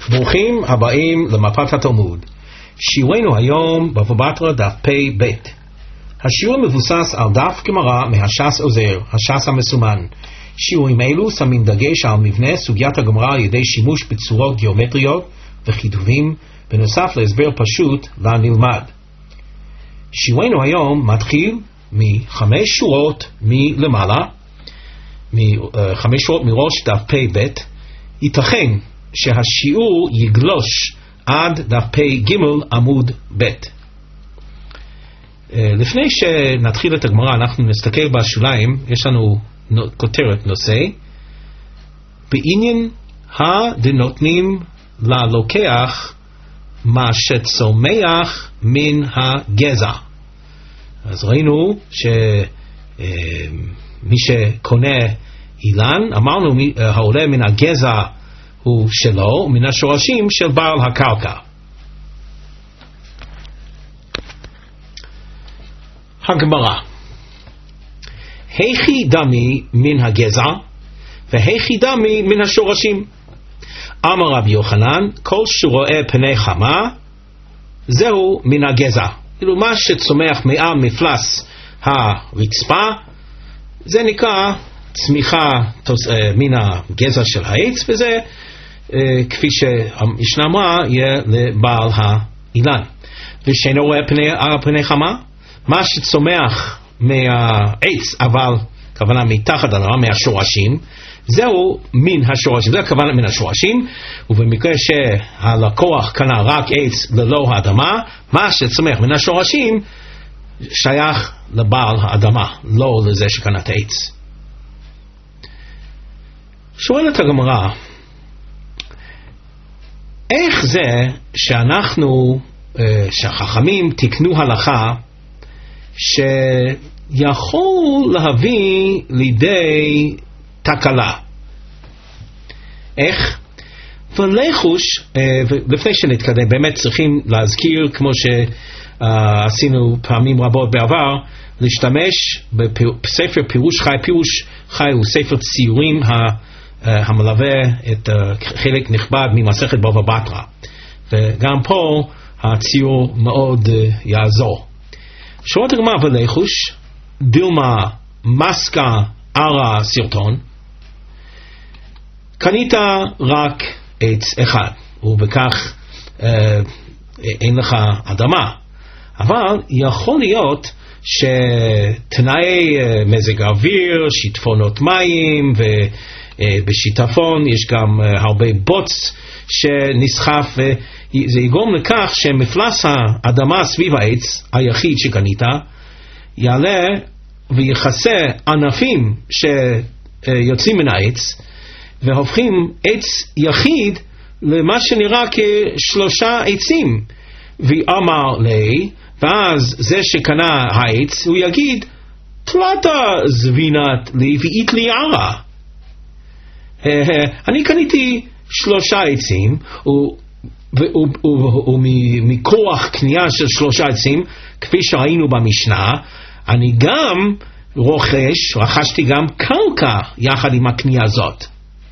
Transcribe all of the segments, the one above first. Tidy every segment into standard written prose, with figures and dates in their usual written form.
ברוכים הבאים למפת התלמוד. שיעורנו היום בבא בתרא דף פ"ב. השיעור מבוסס על דף גמרא מהש"ס עוזר, הש"ס המסומן. שיעורים אלו שמים דגש על מבנה סוגיית הגמרא על ידי שימוש בצורות גיאומטריות וכיתובים, בנוסף להסבר פשוט והנלמד. שיעורנו היום מתחיל מ5 שורות מלמעלה, 5 שורות מראש דף פ"ב. ייתכן שהשיעור יגלוש עד דף פ"ג עמוד ב'. לפני שנתחיל את הגמרא אנחנו נסתכל בשוליים. יש לנו כותרת נושא בעניין הדנותנים ללוקח מה שצומח מן הגזע. אז ראינו שמי שקונה אילן, אמרנו העולה מן הגזע הוא שלו, מן השורשים של בעל הקרקע. הגמרא, היכי דמי מן הגזע והיכי דמי מן השורשים. אמר רבי יוחנן, כל שרואה פני חמה זהו מן הגזע. כאילו מה שצומח מעל מפלס הרצפה זה נקרא צמיחה מן הגזע של העץ, וזה כפי שהמשנה אמרה יהיה לבעל האילן. ושאינו רואה פני חמה, מה שצומח מהעץ אבל כוונה מתחת האדמה, מהשורשים, זהו מן השורשים, זה הכוונה מן השורשים. ובמקרה שהלקוח קנה רק עץ ללא האדמה, מה שצומח מן השורשים שייך לבעל האדמה, לא לזה שקנה את העץ. שואלת הגמרא, איך זה שאנחנו, שהחכמים תקנו הלכה שיכול להביא לידי תקלה? איך? ולחוש, לפני שנתקדם, באמת צריכים להזכיר, כמו שעשינו פעמים רבות בעבר, להשתמש בספר פירוש חי. פירוש חי הוא ספר ציורים המלווה את חלק נכבד ממסכת בבא בתרא, וגם פה הציור מאוד יעזור. שורת הגמרא, ולחוש דילמה מסקה ערה סרטון, קנית רק עץ אחד ובכך אין לך אדמה, אבל יכול להיות שתנאי מזג האוויר, שיטפונות מים, ובשיטפון יש גם הרבה בוץ שנסחף, וזה יגרום לכך שמפלס האדמה סביב העץ היחיד שקנית יעלה ויחסה ענפים שיוצאים מן העץ והופכים עץ יחיד למה שנראה כ3 עצים. ואמר לי, ואז זה שקנה העץ הוא יגיד, תלתה זבינת לי ואית לי ערה. אני קניתי 3 עצים, ומכוח קנייה של 3 עצים, כפי שראינו במשנה, אני גם רכשתי גם קרקע יחד עם הקנייה הזאת.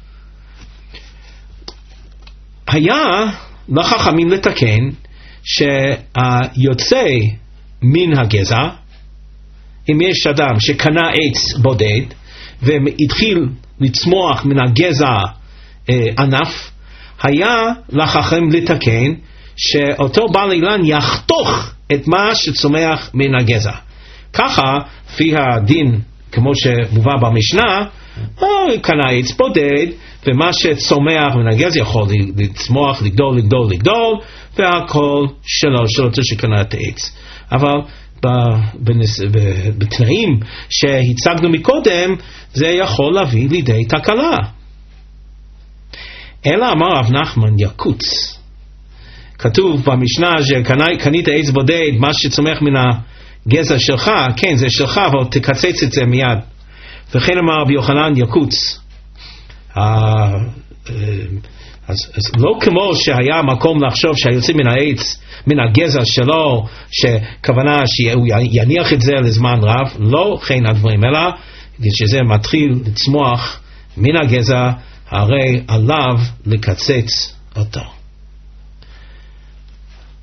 היה לחכמים לתקן שהיוצא מן הגזע, אם יש אדם שקנה עץ בודד והתחיל לצמוח מן הגזע ענף, היה לחכם לתקן שאותו בעל אילן יחתוך את מה שצומח מן הגזע. ככה לפי הדין כמו שמובא במשנה, קנה עץ בודד ומה שצומח מן הגזע יכול לצמוח, לגדול, והכל שלו שקנה את העץ. אבל בתנאים שהצגנו מקודם זה יכול להביא לידי תקלה. אלא אמר רב נחמן יקוץ, כתוב במשנה שקנית עץ בודד, מה שצומח מן הגזע שלך, כן זה שלך, אבל תקצץ את זה מיד. וכן אמר רבי יוחנן יקוץ. אז לא כמו שהיה מקום לחשוב שהיוצא מן העץ, מן הגזע שלו, שכוונה שהוא יניח את זה לזמן רב, לא כן הדברים, אלא כשזה מתחיל לצמוח מן הגזע, הרי עליו לקצץ אותו.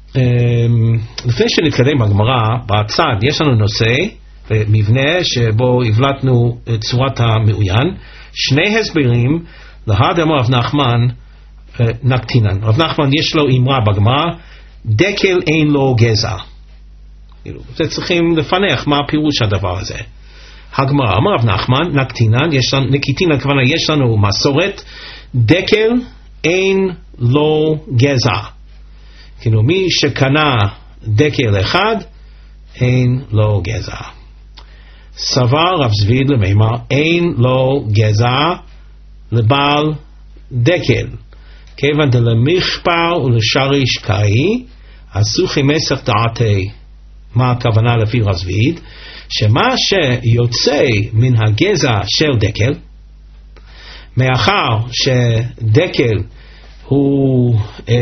לפני שנתקדם בגמרא, בצד יש לנו נושא ומבנה שבו הבלטנו את צורת המעוין, שני הסברים להדאמר רב נחמן נקטינן. רב נחמן יש לו אמרה בגמרא, דקל אין לו גזע. זה צריכים לפנח מה הפירוש הדבר הזה. הגמרא, אמר רב נחמן נקטינן, נקיטין הכוונה יש לנו מסורת, דקל אין לו גזע. כאילו מי שקנה דקל אחד אין לו גזע. סבר רב זביד למימר אין לו גזע לבעל דקל, כיוון דלמכפר ולשריש קאי עשו חמסך דעתי. מה הכוונה לפי רב זביד? שמה שיוצא מן הגזע של דקל, מאחר שדקל הוא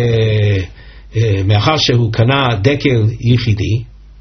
מאחר שהוא קנה דקל יחידי,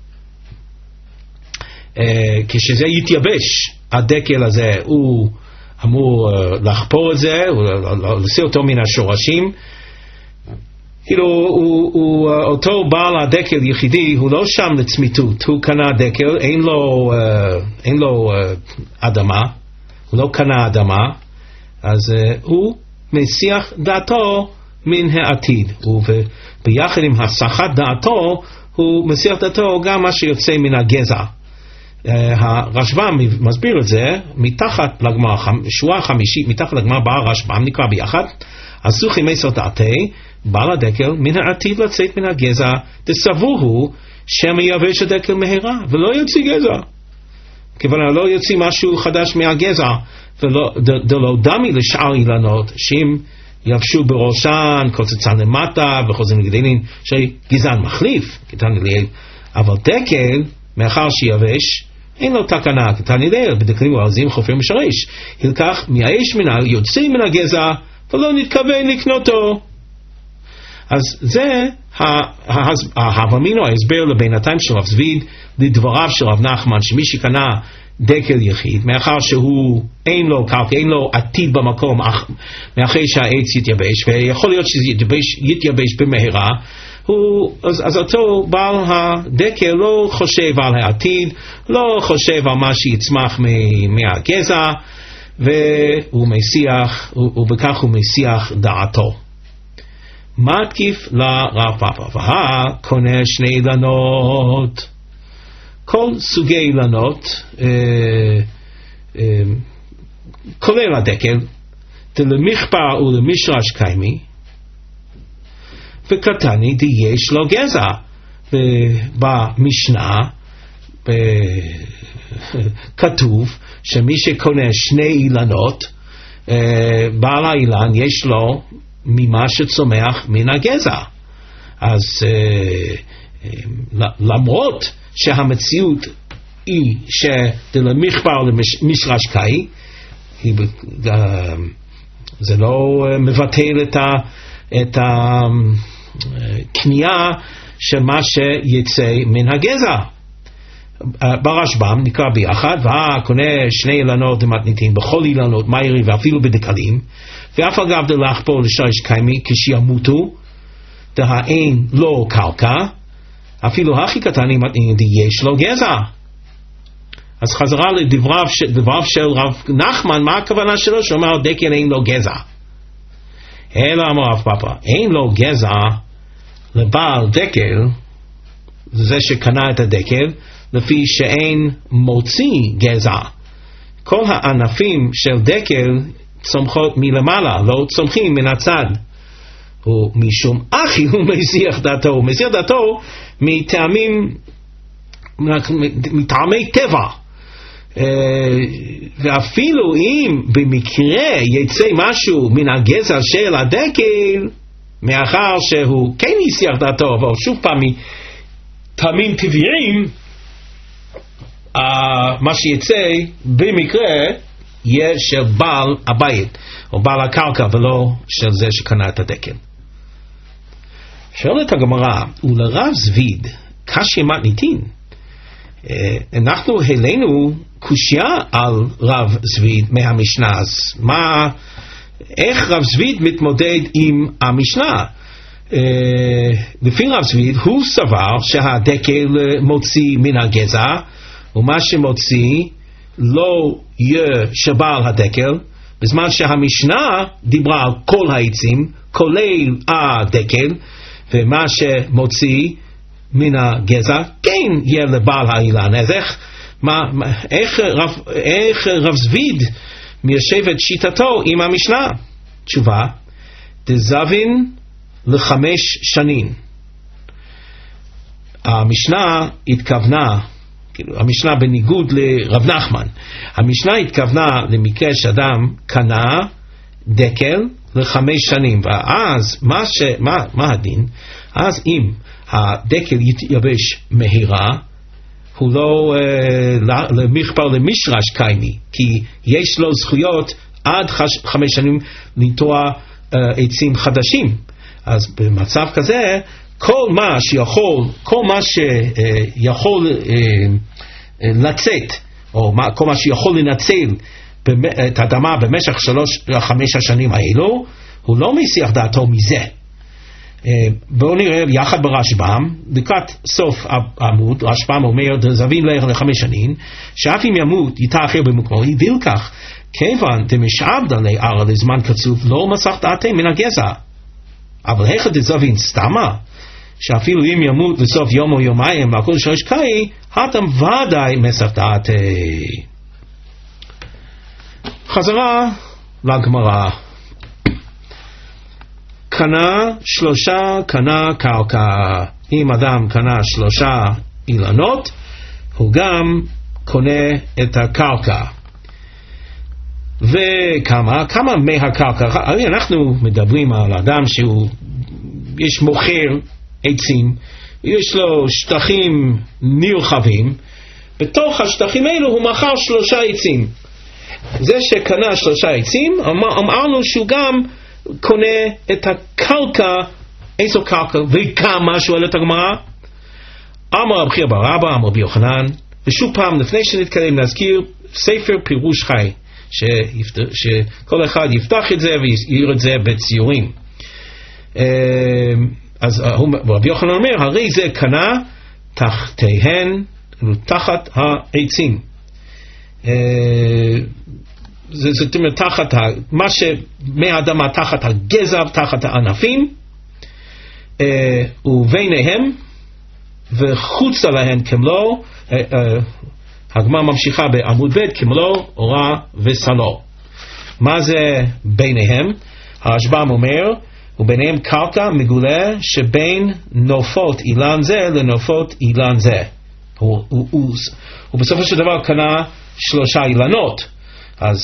כשזה יתייבש הדקל הזה הוא אמור לחפור את זה, להוציא אותו מן השורשים. כאילו אותו בעל הדקל יחידי הוא לא שם לצמיתות, הוא קנה דקל, אין לו אדמה, הוא לא קנה אדמה, אז הוא מסיח דעתו מן העתיד, וביחד עם הסחת דעתו הוא מסיח דעתו גם מה שיוצא מן הגזע. הרשב"ם מסביר את זה מתחת לגמרא, שורה חמישית מתחת לגמרא בא הרשב"ם, נקרא ביחד, עשו חמסך דעתי בעל הדקל מן העתיד לצאת מן הגזע, דסבור הוא שמייבש הדקל מהרה ולא יוציא גזע, כיוון לא יוציא משהו חדש מהגזע, ולא דמי לשאר אילנות שאם יבשו בראשן קוצצן למטה וחוזרים לגדלים שגזען מחליף קטן אליאל, אבל דקל מאחר שיבש אין לו תקנה קטן אליאל, בדקלים ועזים חופרים משרש, הלקח מהאש מן יוצא מן הגזע ולא נתכוון לקנותו. אז זה ההבמינו ההסבר לבינתיים של רב זביד לדבריו של רב נחמן, שמי שקנה דקל יחיד מאחר שהוא אין לו קרקע, אין לו עתיד במקום מאחרי שהעץ יתייבש, ויכול להיות שזה יתייבש במהרה, אז אותו בעל הדקל לא חושב על העתיד, לא חושב על מה שיצמח מהגזע, ובכך הוא מסיח דעתו. מתקיף לרב פאפא, קונה שני אילנות, כל סוגי אילנות, כולל הדקל, דלמכפר ולמשרש קיימי, וקטני יש לו גזע. במשנה כתוב שמי שקונה שני אילנות, בעל האילן יש לו ממה שצומח מן הגזע. אז למרות שהמציאות היא שדלמכפר למשרש קאי, זה לא מבטל את הקנייה של מה שיצא מן הגזע. ברשב"ם נקרא ביחד, והקונה שני אילנות מתניתין בכל אילנות מהירי ואפילו בדקלים, ואף אגב דלחפור לשריש קיימי כשימותו דהאין לו קרקע, אפילו הכי קטנים יש לו גזע. אז חזרה לדבריו של רב נחמן, מה הכוונה שלו? שאומר דקל אין לו גזע. אלא אמר רב פאפא, אין לו גזע לבעל דקל, זה שקנה את הדקל, לפי שאין מוציא גזע. כל הענפים של דקל צומחות מלמעלה, לא צומחים מן הצד. ומשום אחי הוא מסיח דעתו, הוא מסיח דעתו מטעמי טבע. ואפילו אם במקרה יצא משהו מן הגזע של הדקל, מאחר שהוא כן יסיח דעתו, אבל שוב פעם מטעמים טבעיים, מה שיצא במקרה יהיה של בעל הבית או בעל הקרקע ולא של זה שקנה את הדקל. שואלת הגמרא, ולרב זביד קשיא מתניתין, אנחנו העלינו קושיה על רב זביד מהמשנה, אז איך רב זביד מתמודד עם המשנה? לפי רב זביד הוא סבר שהדקל מוציא מן הגזע, ומה שמוציא לא יהיה שבעל הדקל, בזמן שהמשנה דיברה על כל העצים כולל הדקל, ומה שמוציא מן הגזע כן יהיה לבעל האילן. אז איך רב זביד מיישב את שיטתו עם המשנה? תשובה, דזבין ל5 שנים. המשנה התכוונה, המשנה בניגוד לרב נחמן, המשנה התכוונה למקרה שאדם קנה דקל ל5 שנים, ואז מה הדין? אז אם הדקל יתייבש מהירה, הוא לא למכפר למשרש קיימי, כי יש לו זכויות עד 5 שנים לנטוע עצים חדשים. אז במצב כזה כל מה שיכול לצאת, או כל מה שיכול לנצל את האדמה במשך 5 השנים האלו, הוא לא מסיח דעתו מזה. בואו נראה יחד ברשב"ם, לקראת סוף העמוד, רשב"ם אומר דזבין ל5 שנים, שאף אם ימות ייתה אחר במקומו, הביל כך, כיוון דמשעבדה לערא לזמן קצוב, לא מסך דעתי מן הגזע. אבל היכא דזבין סתמה, שאפילו אם ימות לסוף יום או יומיים והכל שורש קאי, התם ודאי מסך דעתי. חזרה לגמרא. קנה קרקע. אם אדם קנה 3 אילנות, הוא גם קונה את הקרקע. וכמה מהקרקע, הרי אנחנו מדברים על אדם יש מוכר עצים, יש לו שטחים נרחבים, בתוך השטחים האלו הוא מכר 3 עצים. זה שקנה 3 עצים, אמרנו שהוא גם קונה את הקרקע. איזו קרקע וכמה? שואלת הגמרא. אמר רבי חייא בר אבא, אמר רבי יוחנן. ושוב פעם, לפני שנתקדם, נזכיר ספר פירוש חי, שכל אחד יפתח את זה ויראה את זה בציורים. אז רבי יוחנן אומר, הרי זה קנה תחתיהן, תחת העצים. זאת אומרת, תחת מה שמהאדמה, תחת הגזע, תחת הענפים, וביניהם וחוצה להן כמלוא, הגמרא ממשיכה בעמוד ב', כמלוא, אורה וסלו. מה זה ביניהם? הרשב"ם אומר, וביניהם קרקע מגולה שבין נופות אילן זה לנופות אילן זה. הוא בסופו של דבר קנה 3 אילנות. אז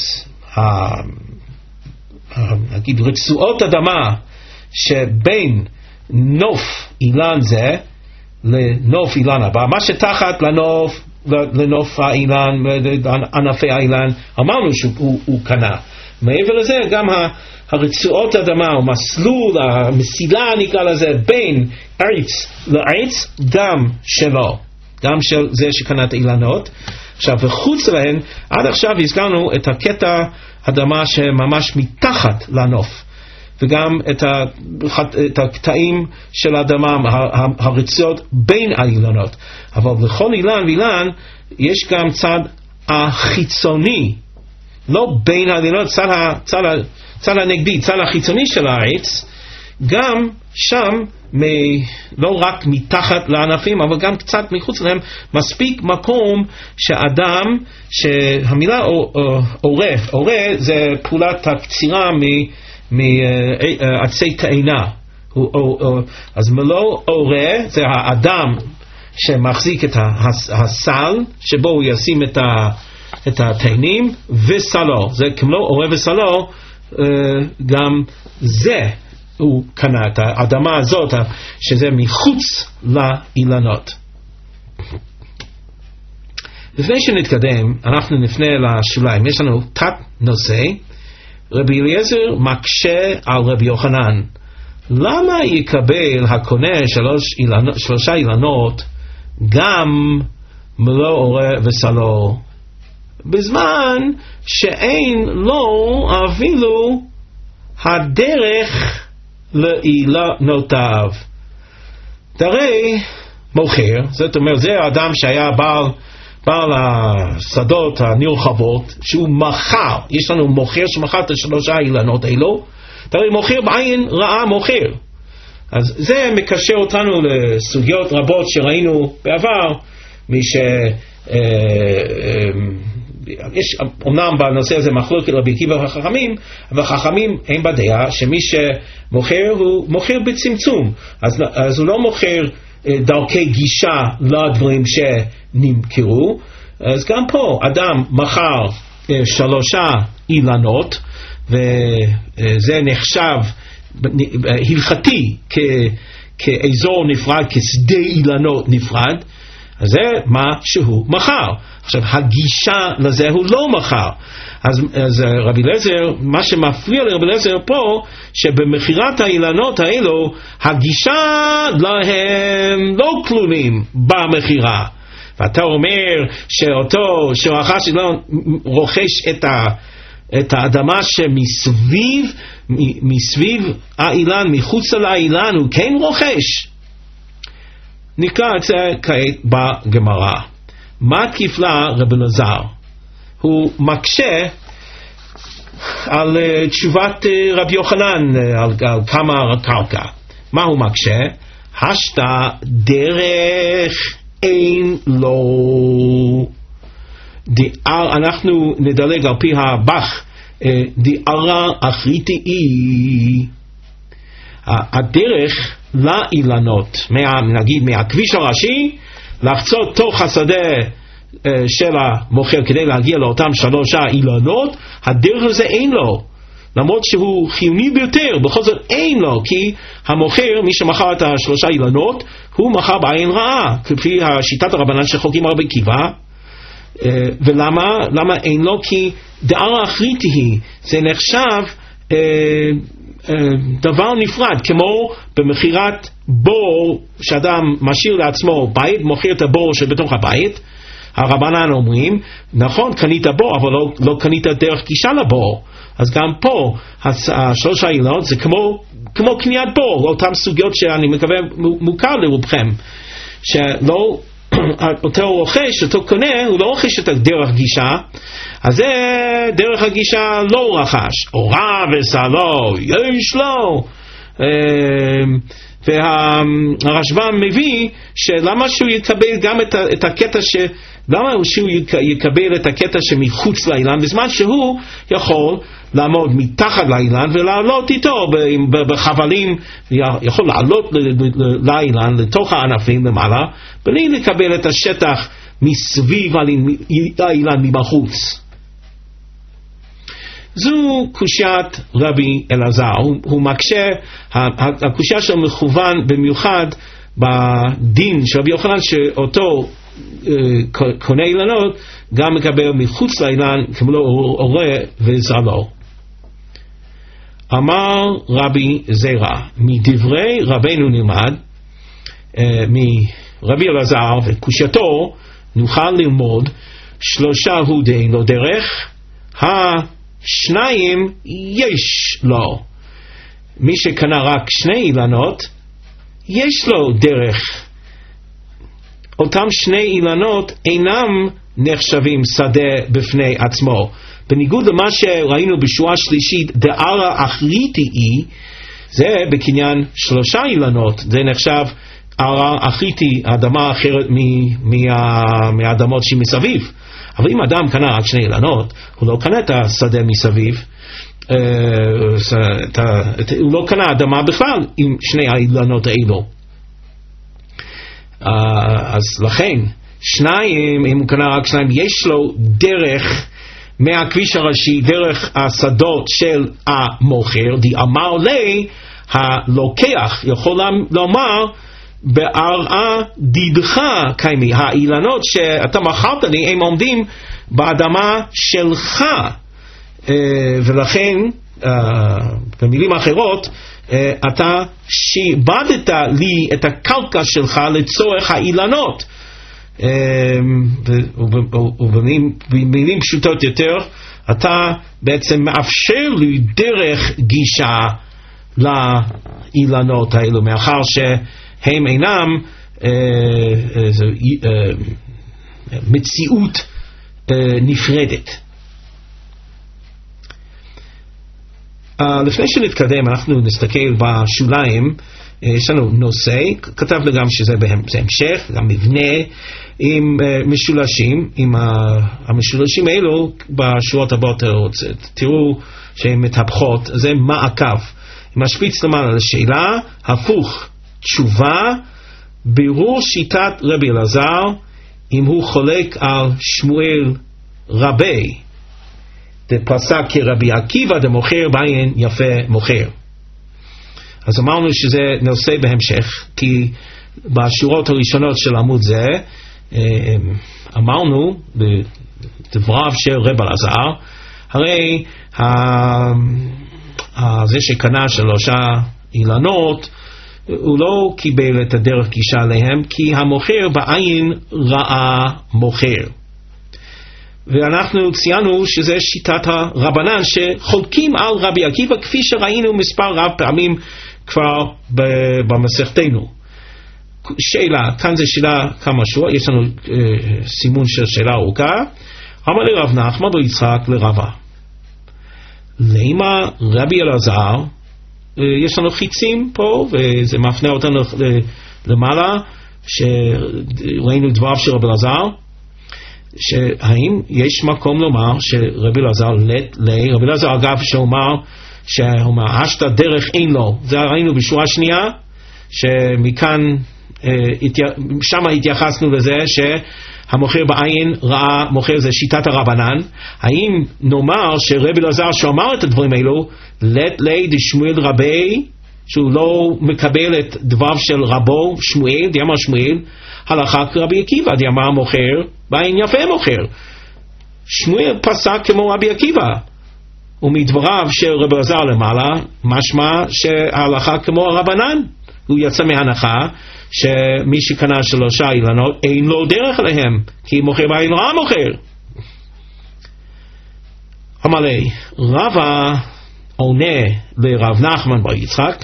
נגיד רצועות אדמה שבין נוף אילן זה לנוף אילן הבא, מה שתחת לנוף האילן, ענפי האילן, אמרנו שהוא קנה. מעבר לזה גם הרצועות אדמה או מסלול, המסילה נקרא לזה, בין עץ לעץ, גם שלו, גם של זה שקנה את האילנות. עכשיו, וחוץ להן, עד עכשיו הזכרנו את הקטע אדמה שממש מתחת לנוף, וגם את הקטעים של האדמה, הרצועות בין האילנות. אבל לכל אילן ואילן יש גם צד החיצוני, לא בין האילנות, צד הנגדי, צד החיצוני של העץ, גם שם, לא רק מתחת לענפים, אבל גם קצת מחוץ להם, מספיק מקום שאדם, שהמילה אורה זה פעולת הקצירה מעצי תאנה. אז מלוא אורה זה האדם שמחזיק את הסל, שבו הוא ישים את התאנים, וסלו, זה כמו אורה וסלו, גם זה הוא קנה את האדמה הזאת, שזה מחוץ לאילנות. לפני שנתקדם, אנחנו נפנה לשוליים. יש לנו תת נושא. רבי אליעזר מקשה על רבי יוחנן. למה יקבל הקונה 3 אילנות גם מלוא אורה וסלו, בזמן שאין לו אפילו הדרך לאילנותיו. דרי מוכר, זאת אומרת, זה האדם שהיה בעל השדות הנרחבות, שהוא מכר, יש לנו מוכר שמכר את 3 האילנות האלו, דרי מוכר בעין רעה מוכר. אז זה מקשר אותנו לסוגיות רבות שראינו בעבר, יש אומנם בנושא הזה מחלוקת רבי עקיבא והחכמים, אבל החכמים הם בדעה שמי שמוכר הוא מוכר בצמצום, אז הוא לא מוכר דרכי גישה לדברים שנמכרו. אז גם פה אדם מכר 3 אילנות, וזה נחשב הלכתי כאזור נפרד, כשדה אילנות נפרד, אז זה מה שהוא מכר. עכשיו הגישה לזה הוא לא מכר. אז רבי אליעזר, מה שמפריע לרבי אליעזר פה, שבמכירת האילנות האלו הגישה להם לא כלולים במכירה. ואתה אומר שאותו שרכש אילן רוכש את האדמה שמסביב האילן, מחוץ לאילן הוא כן רוכש. נקרא את זה כעת בגמרא. מה כפלה רבי אליעזר? הוא מקשה על תשובת רבי יוחנן על כמה קרקע. מה הוא מקשה? השתא דרך אין לו. אנחנו נדלג על פי הבח, דערה אחריתי. הדרך לאילנות, נגיד מהכביש הראשי, לחצות תוך השדה של המוכר כדי להגיע לאותם 3 אילנות, הדרך הזה אין לו, למרות שהוא חיוני ביותר, בכל זאת אין לו, כי המוכר, מי שמכר את 3 אילנות, הוא מכר בעין רעה, כפי שיטת הרבנן שחולקים רבי עקיבא. ולמה אין לו? כי דערה אחריתי היא, זה נחשב דבר נפרד, כמו במכירת בור שאדם משאיר לעצמו בית, מוכר את הבור שבתוך הבית. הרבנן אומרים, נכון, קנית בור, אבל לא קנית דרך גישה לבור. אז גם פה 3 האילנות זה כמו קניית בור, אותם סוגיות שאני מקווה מוכר לרובכם, שלא אותו רוכש, אותו קונה, הוא לא רוכש את דרך גישה, אז זה דרך הגישה לא רכש. אורה וסלו יש לו. והרשב"ם מביא שלמה שהוא יקבל גם את הקטע למה שהוא יקבל את הקטע שמחוץ לאילן, בזמן שהוא יכול לעמוד מתחת לאילן ולעלות איתו בחבלים, יכול לעלות לאילן לתוך הענפים למעלה, בלי לקבל את השטח מסביב האילן מבחוץ. זו קושיית רבי אלעזר. הוא מקשה, הקושיה שלו מכוון במיוחד בדין של רבי יוחנן, שאותו קונה אילנות גם מקבל מחוץ לאילן כמו אורה וזרעו. אמר רבי זרע, מדברי רבנו נלמד, מרבי אלעזר וקושייתו נוכל ללמוד 3 הוא דין לו דרך, 2 יש לו. מי שקנה רק 2 אילנות יש לו דרך. אותם 2 אילנות אינם נחשבים שדה בפני עצמו, בניגוד למה שראינו בשורה שלישית דערה אחריתי, זה בקניין 3 אילנות, זה נחשב ערה אחריתי, אדמה אחרת מהאדמות שמסביב. אבל אם אדם קנה רק 2 אילנות, הוא לא קנה את השדה מסביב, הוא לא קנה אדמה בכלל עם 2 האילנות האלו. אז לכן 2, אם הוא קנה רק 2, יש לו דרך מהכביש הראשי, דרך השדות של המוכר. אמר לי הלוקח יכול לומר בערעה דידך קיימי, האילנות שאתה מכרת לי הם עומדים באדמה שלך, ולכן במילים אחרות אתה שיבדת לי את הקרקע שלך לצורך האילנות. ובמילים פשוטות יותר, אתה בעצם מאפשר לי דרך גישה לאילנות האלו, מאחר שהם אינם מציאות נפרדת. לפני שנתקדם אנחנו נסתכל בשוליים. יש לנו נושא, כתב לי גם שזה בהמשך, גם מבנה עם משולשים, עם המשולשים האלו בשורות הבאות תראו שהן מתהפכות, זה מעקב, משפיץ למעלה לשאלה, הפוך, תשובה, בירור שיטת רבי אלעזר, אם הוא חולק על שמואל רבי, פסק כרבי עקיבא דמוכר בעין יפה מוכר. אז אמרנו שזה נושא בהמשך, כי בשורות הראשונות של עמוד זה אמרנו בדבריו של רבי אלעזר, הרי זה שקנה 3 אילנות הוא לא קיבל את הדרך גישה עליהם, כי המוכר בעין ראה מוכר. ואנחנו ציינו שזה שיטת הרבנן שחולקים על רבי עקיבא, כפי שראינו מספר רב פעמים כבר במסכתנו. שאלה, כאן זה שאלה כמה שורות, יש לנו סימון של שאלה ארוכה. אמר לרב נחמן בר יצחק לרבה, למה רבי אלעזר, יש לנו חיצים פה וזה מפנה אותנו למעלה, שראינו דבריו של רבי אלעזר, שהאם יש מקום לומר שרבי אלעזר רבי אלעזר אגב שאומר אשת דרך אין לו, זה ראינו בשורה שנייה, שמכאן שם התייחסנו לזה שהמוכר בעין ראה מוכר, זה שיטת הרבנן. האם נאמר שרבי אלעזר שאמר את הדברים האלו לית לי דשמואל רבי, שהוא לא מקבל את דבריו של רבו שמואל, דיאמר שמואל הלכה כרבי עקיבא, דיאמר מוכר בעין יפה מוכר. שמואל פסק כמו רבי עקיבא, ומדבריו של רבי אלעזר למעלה משמע שההלכה כמו הרבנן. הוא יצא מהנחה שמי שקנה 3 אילנות אין לו דרך עליהם, כי מוכר בעין ראה מוכר. אמר לי רבא עונה לרב נחמן בר יצחק,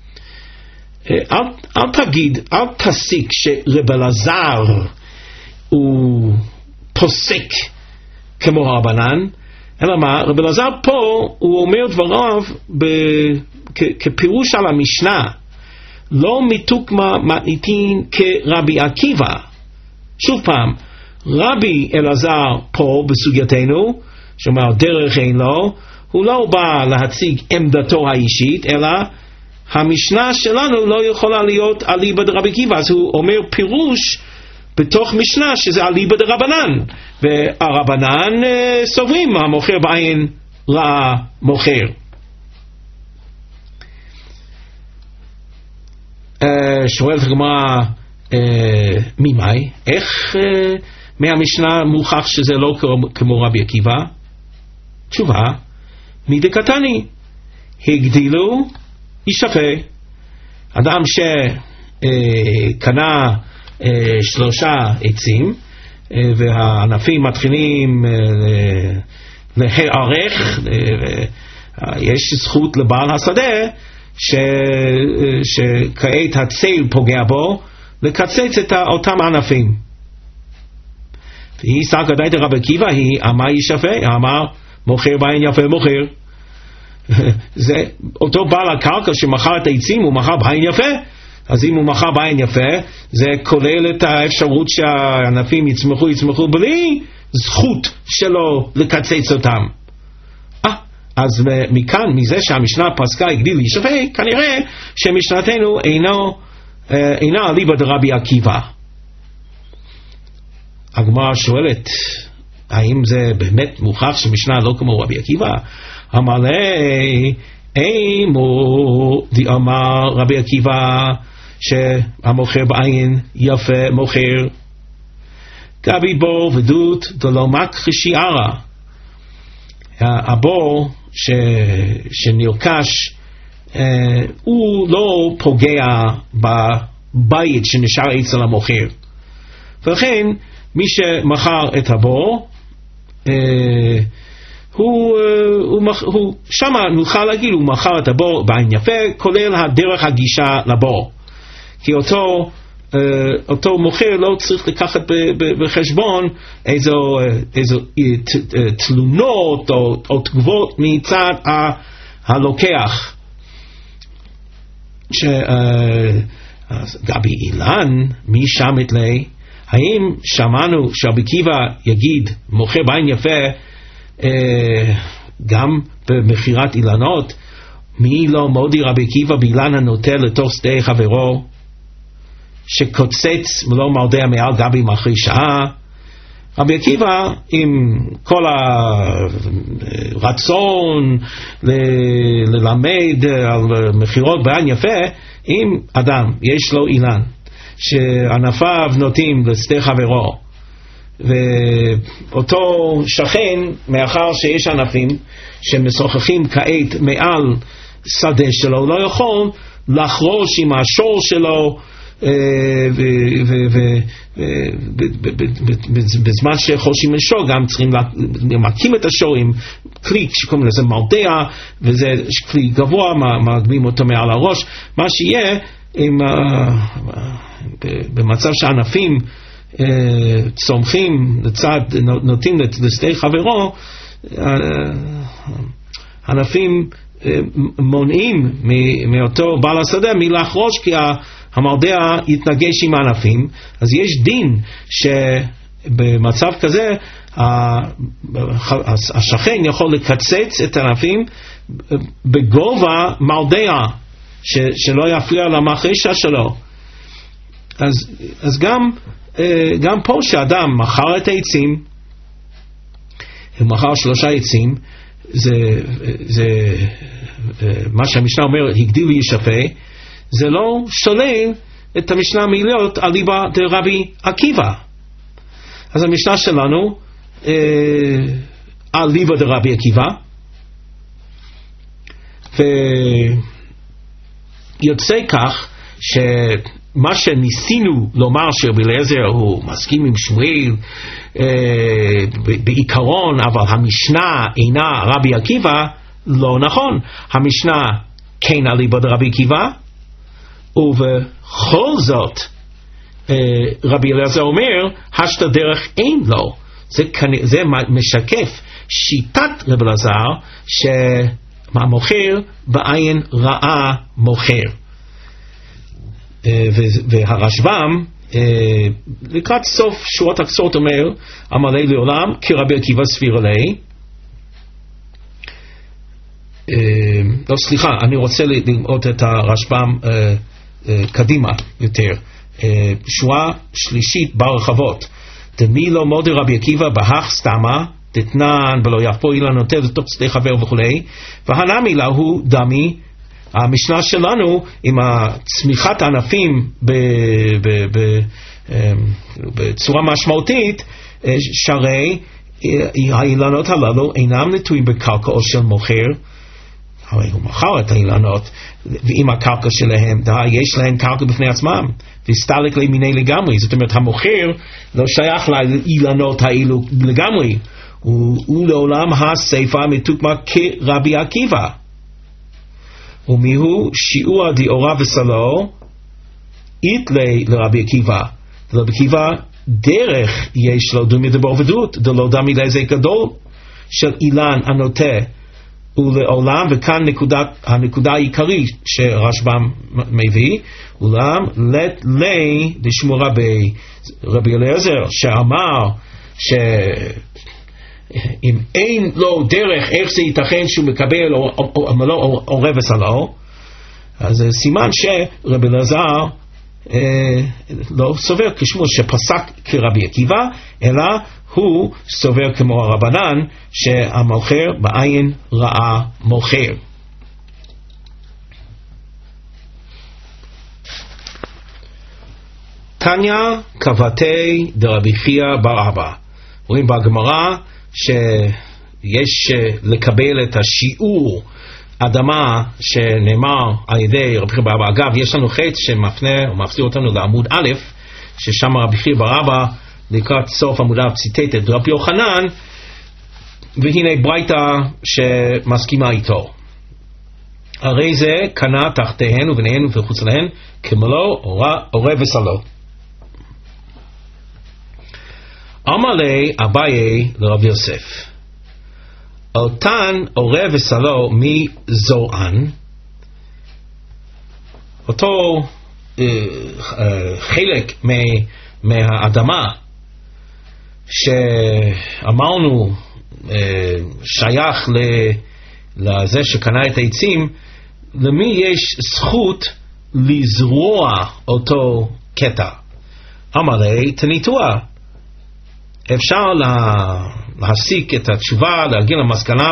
אל תסיק שרבי אלעזר הוא פוסק כמו הרבנן, אלא מה, רבי אלעזר פה הוא אומר דבריו כפירוש על המשנה, לא מתוקמה מתניתין כרבי עקיבא. שוב פעם, רבי אלעזר פה בסוגייתנו, שאומר דרך אין לו, הוא לא בא להציג עמדתו האישית, אלא המשנה שלנו לא יכולה להיות אליבא דרבי עקיבא, אז הוא אומר פירוש בתוך משנה שזה אליבא דרבנן, והרבנן סוברים המוכר בעין ראה מוכר. שואלת הגמרא, ממאי? איך מהמשנה מוכח שזה לא כמו רבי עקיבא? תשובה, מדקתני, הגדילו ישפה. אדם שקנה 3 עצים והענפים מתחילים להיערך, יש זכות לבעל השדה שכעת הצל פוגע בו לקצץ את אותם ענפים. והיא סגה דייתא רבי עקיבא, היא אמר ישפה, אמר מוכר בעין יפה מוכר. זה אותו בעל הקרקע שמכר את העצים, הוא מכר בעין יפה. אז אם הוא מכר בעין יפה, זה כולל את האפשרות שהענפים יצמחו בלי זכות שלו לקצץ אותם. אז מכאן, מזה שהמשנה פסקה הגדיל ישפה, כנראה שמשנתנו אינה אליבא דרבי עקיבא. הגמרא שואלת, האם זה באמת מוכח שמשנה לא כמו רבי עקיבא? אמר לי, אימו דאמר רבי עקיבא שהמוכר בעין יפה מוכר, גבי בור ודות דלא מכחי שיערה. הבור שנרכש הוא לא פוגע בבית שנשאר אצל המוכר, ולכן מי שמכר את הבור הוא שמה נוכל להגיד, הוא מכר את הבור בעין יפה, כולל הדרך הגישה לבור. כי אותו מוכר לא צריך לקחת בחשבון איזו תלונות או תגובות מצד הלוקח. גבי אילן, מי שם את לי? האם שמענו שרבי עקיבא יגיד מוכר בעין יפה גם במכירת אילנות? מי לא מודי רבי עקיבא באילן הנוטה לתוך שדה חברו, שקוצץ ולא מרדע מעל גבי מאחרי שעה? רבי עקיבא עם כל הרצון ללמד על מכירות בעין יפה, אם אדם יש לו אילן שענפיו נוטים לשדה חברו, ואותו שכן, מאחר שיש ענפים שמשוחחים כעת מעל שדה שלו, לא יכול לחרוש עם השור שלו, בזמן שחורשים לשור גם צריכים להקים את השור עם כלי שקוראים לזה מרדע, וזה כלי גבוה, מגבים אותו מעל הראש. מה שיהיה במצב שענפים צומחים לצד, נוטים לשדה חברו, ענפים מונעים מאותו בעל השדה מלחרוש, כי המרדע יתנגש עם הענפים. אז יש דין שבמצב כזה השכן יכול לקצץ את הענפים בגובה מרדע, שלא יפריע למחרשה שלו. אז גם פה שאדם מכר את העצים, הוא מכר 3 עצים, זה מה שהמשנה אומר, הגדיל וישפה, זה לא שולל את המשנה מלהיות אליבא דרבי עקיבא. אז המשנה שלנו אליבא דרבי עקיבא, ויוצא כך שמה שניסינו לומר שרבי אליעזר הוא מסכים עם שמואל בעיקרון, אבל המשנה אינה רבי עקיבא, לא נכון. המשנה כן אליבא דרבי עקיבא, ובכל זאת רבי אליעזר אומר השתא דרך אין לו. זה משקף שיטת רבי אליעזר שהמוכר בעין רעה מוכר. והרשב"ם לקראת סוף שורת הכסות אומר עמלי לעולם כרבי עקיבא סביר עלי. לא, סליחה, אני רוצה לראות את הרשב"ם קדימה יותר. שורה שלישית ברחבות, דמי לא מודי רבי עקיבא בהך סתמה דתנן ולא יחפור אילנותיו לתוך שדה חבר וכולי, והנמי להו דמי. המשנה שלנו עם צמיחת הענפים בצורה משמעותית, שהרי האילנות הללו אינם נטועים בקרקע או של מוכר, הרי הוא מכר את האילנות, ועם הקרקע שלהם יש להם קרקע בפני עצמם, והסתלק למיני לגמרי. זאת אומרת, המוכר לא שייך לאילנות האלו לגמרי, הוא לעולם הספר מתוקמה כרבי עקיבא. ומיהו שיעור דיאורה וסלו איתלי לרבי עקיבא. לרבי עקיבא דרך יש לו דומי דבר ודות, דלא דמי לאיזה גדול של אילן הנוטה ולעולם. וכאן הנקודה העיקרית שרשב"ם מביא, אולם לת לי לשמור רבי אליעזר שאמר אם אין לו דרך, איך זה ייתכן שהוא מקבל או רבס עלו? אז סימן שרבי אליעזר לא סובר כשמו שפסק כרבי עקיבא, אלא הוא סובר כמו הרבנן שהמוכר בעין רעה מוכר. תניא קבתי דרבי חייא בר אבא. רואים בגמרא שיש לקבל את השיעור אדמה שנאמר על ידי רבי חייא בר אבא. אגב, יש לנו חץ שמפנה ומחזיר אותנו לעמוד א', ששם רבי חייא בר אבא לקראת סוף עמודיו ציטט את רבי יוחנן והנה ברייתא שמסכימה איתו. הרי זה קנה תחתיהן וביניהן וחוץ להן כמלוא עורב וסלו. אמר לי אביי לרב יוסף, אותן עורב וסלו מזורען, אותו חלק מהאדמה שאמרנו שייך לזה שקנה את העצים, למי יש זכות לזרוע אותו קטע? אמר לי, תניתוה. אפשר להסיק את התשובה, להגיע למסקנה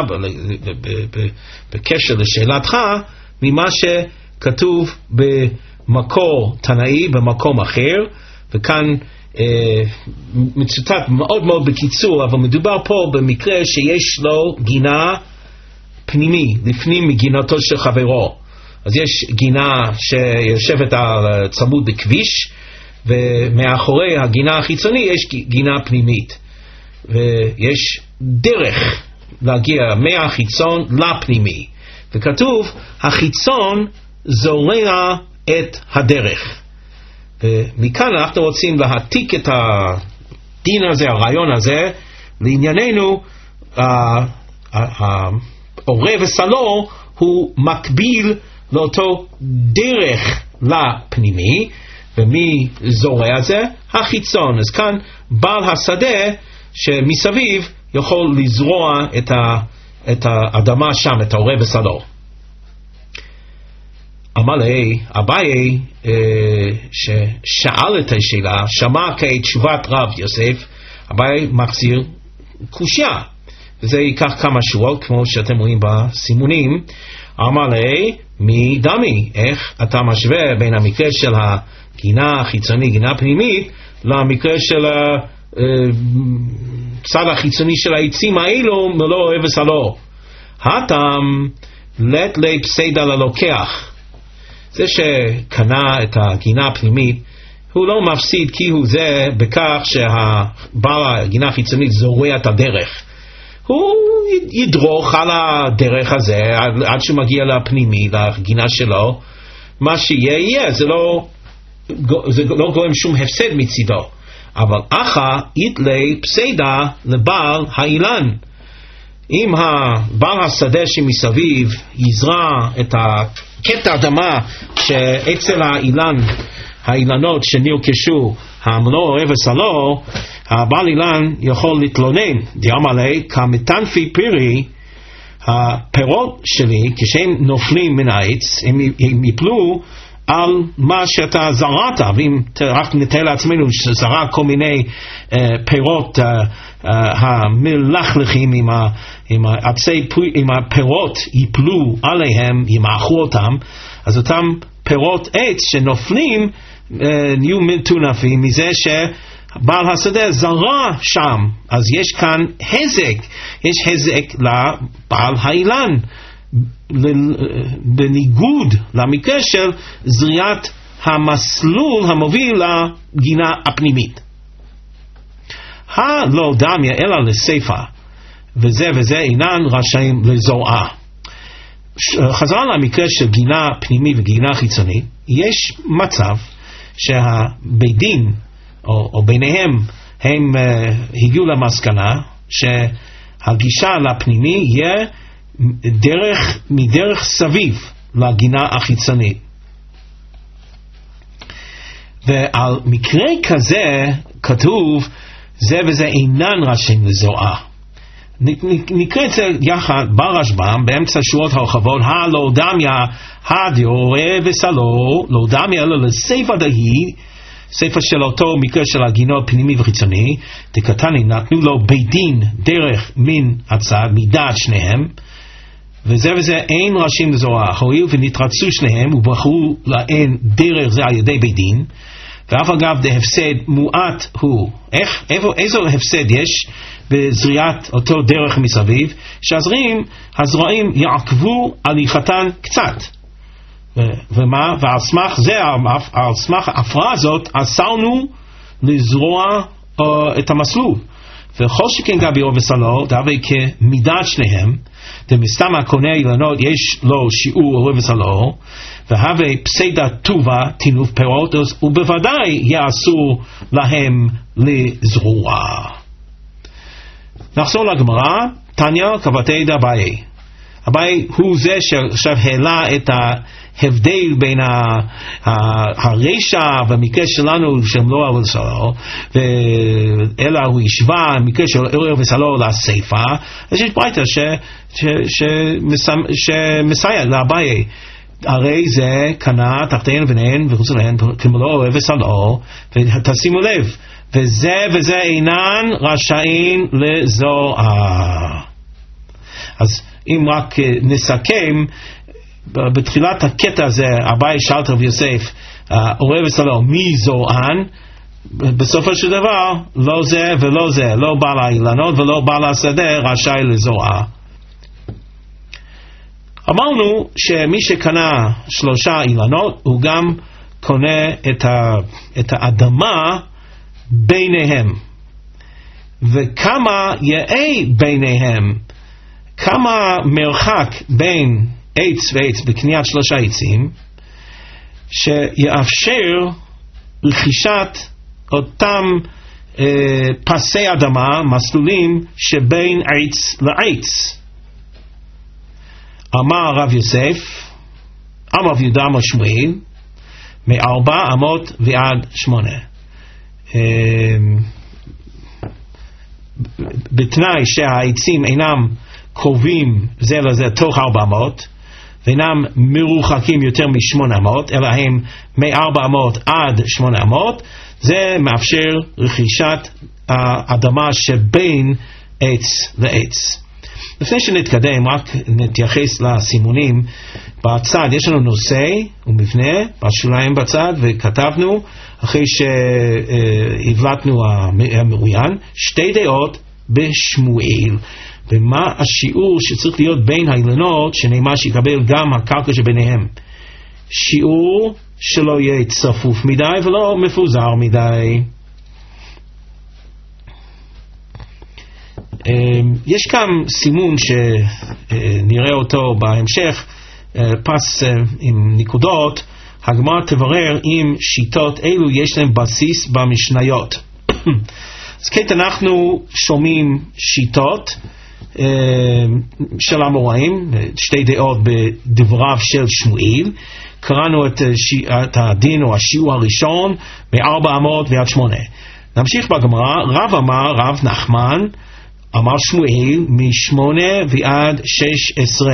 בקשר לשאלתך ממה שכתוב במקור תנאי במקום אחר, וכאן מצוטט מאוד מאוד בקיצור, אבל מדובר פה במקרה שיש לו גינה פנימי, לפנים מגינתו של חברו. אז יש גינה שיושבת על צמוד בכביש, ומאחורי הגינה החיצוני יש גינה פנימית, ויש דרך להגיע מהחיצון לפנימי, וכתוב החיצון זורע את הדרך. ומכאן אנחנו רוצים להעתיק את הדין הזה, הרעיון הזה, לענייננו. העורב וסלו הוא מקביל לאותו דרך לפנימי, ומי זורע זה? החיצון. אז כאן בעל השדה שמסביב יכול לזרוע את האדמה שם, את העורב וסלו. אמר לי אביי ששאל את השאלה, שמע כתשובת רב יוסף, אביי מחזיר קושיה, וזה ייקח כמה שבועות כמו שאתם רואים בסימונים. אמר לי, מי דמי, איך אתה משווה בין המקרה של הגינה החיצוני, גינה פנימית, למקרה של הצד החיצוני של העצים האלו מלוא עורב וסלו? הטעם לית לי פסיידא ללוקח. זה שקנה את הגינה הפנימית הוא לא מפסיד כי הוא זה בכך שהבעל הגינה החיצונית זורע את הדרך. הוא ידרוך על הדרך הזה עד שהוא מגיע לפנימי, לגינה שלו. מה שיהיה, זה לא גורם שום הפסד מצידו. אבל אחא יתלי פסיידא לבעל האילן. אם הבעל השדה שמסביב יזרע את קטע אדמה שאצל האילנות שנרכשו המלוא עורב וסלו, הבעל אילן יכול להתלונן. דאמר לי, כמטנפי פירי, הפירות שלי כשהם נופלים מן העץ הם יפלו על מה שאתה זרעת. ואם רק נתאר לעצמנו שזרע כל מיני פירות המלכלכים, עם הפירות ייפלו עליהם, ימעכו אותם, אז אותם פירות עץ שנופלים נהיו מטונפים מזה שבעל השדה זרע שם. אז יש כאן הזק, יש הזק לבעל האילן, בניגוד למקרה של זריעת המסלול המוביל לגינה הפנימית. לא דמיה אלא לסייפה, וזה וזה אינן רשאים לזורעה. חזרה למקרה של גינה פנימי וגינה חיצונית, יש מצב שהבית דין או ביניהם הם הגיעו למסקנה שהגישה לפנימי יהיה מדרך סביב לגינה החיצונית. ועל מקרה כזה כתוב זה וזה אינן רשאים לזורעה. נקרא את זה יחד ברשב"ם באמצע שורות הרחבות. לא דמיה הדעורב וסלו, לא דמיה אלא לסייפה דהי, סייפה של אותו מקרה של הגינות פנימי וחיצוני, דקתני נתנו לו בית דין דרך מן הצד מדעת שניהם, וזה וזה אין רשאים לזורעה. הואיל ונתרצו שניהם ובחרו להן דרך זה על ידי בית דין, ואף אגב דהפסד מועט הוא. איזו הפסד יש בזריעת אותו דרך מסביב? שהזרעים יעכבו הליכתן קצת. ומה? ועל סמך זה, על סמך ההפרעה הזאת, אסרנו לזרוע את המסלול. וכל שכן גבי עור וסלו, דווקא כמידת שניהם, דמסתם הקונה אילנות יש לו שיעור עור וסלו, והווה פסדה טובה תינוף פירות, ובוודאי יעשו להם לזרוע. נחזור לגמרא, תניא כבתי דאביי. אביי הוא זה שעכשיו העלה את ההבדל בין הרשע במקרה שלנו של לא עור וסלו, אלא הוא השווה במקרה של עור וסלו לסיפא. אז יש ברייתא שמסייע לאביי. הרי זה קנה תחתיהן ובניהן וחוץ להן כמו לא עור וסלו, ותשימו לב, וזה אינן רשאים לזוהה. אז אם רק נסכם, בתחילת הקטע הזה, אביי שאל את רב יוסף, עור וסלו, מי זוהן? בסופו של דבר, לא זה ולא זה, לא בעל האילנות ולא בעל השדה רשאי לזוהה. אמרנו שמי שקנה 3 אילנות, הוא גם קונה את האדמה ביניהם. וכמה יהיה ביניהם, כמה מרחק בין עץ ועץ בקניית 3 עצים, שיאפשר רכישת אותם פסי אדמה, מסלולים שבין עץ לעץ. אמר רב יוסף, אמר רב יהודה אמר שמואל, 4 אמות ועד 8. בתנאי שהעצים אינם קרובים זה לזה תוך 400, ואינם מרוחקים יותר מ800, אלא הם מ400 עד 800, זה מאפשר רכישת האדמה שבין עץ לעץ. לפני שנתקדם, רק נתייחס לסימונים. בצד יש לנו נושא ומבנה, בשוליים בצד, וכתבנו, אחרי שהבלטנו המרואיין, 2 דעות בשמואל. ומה השיעור שצריך להיות בין האילנות, שנאמר שיקבל גם הקרקע שביניהם. שיעור שלא יהיה צפוף מדי ולא מפוזר מדי. יש כאן סימון שנראה אותו בהמשך, פס עם נקודות. הגמרא תברר אם שיטות אלו יש להם בסיס במשניות. אז כעת אנחנו שומעים שיטות של המוראים, 2 דעות בדבריו של שמואל. קראנו את הדין או השיעור הראשון מ400 ועד 8. נמשיך בגמרא. רב אמר רב נחמן, אמר שמואל, מ8 ועד 16.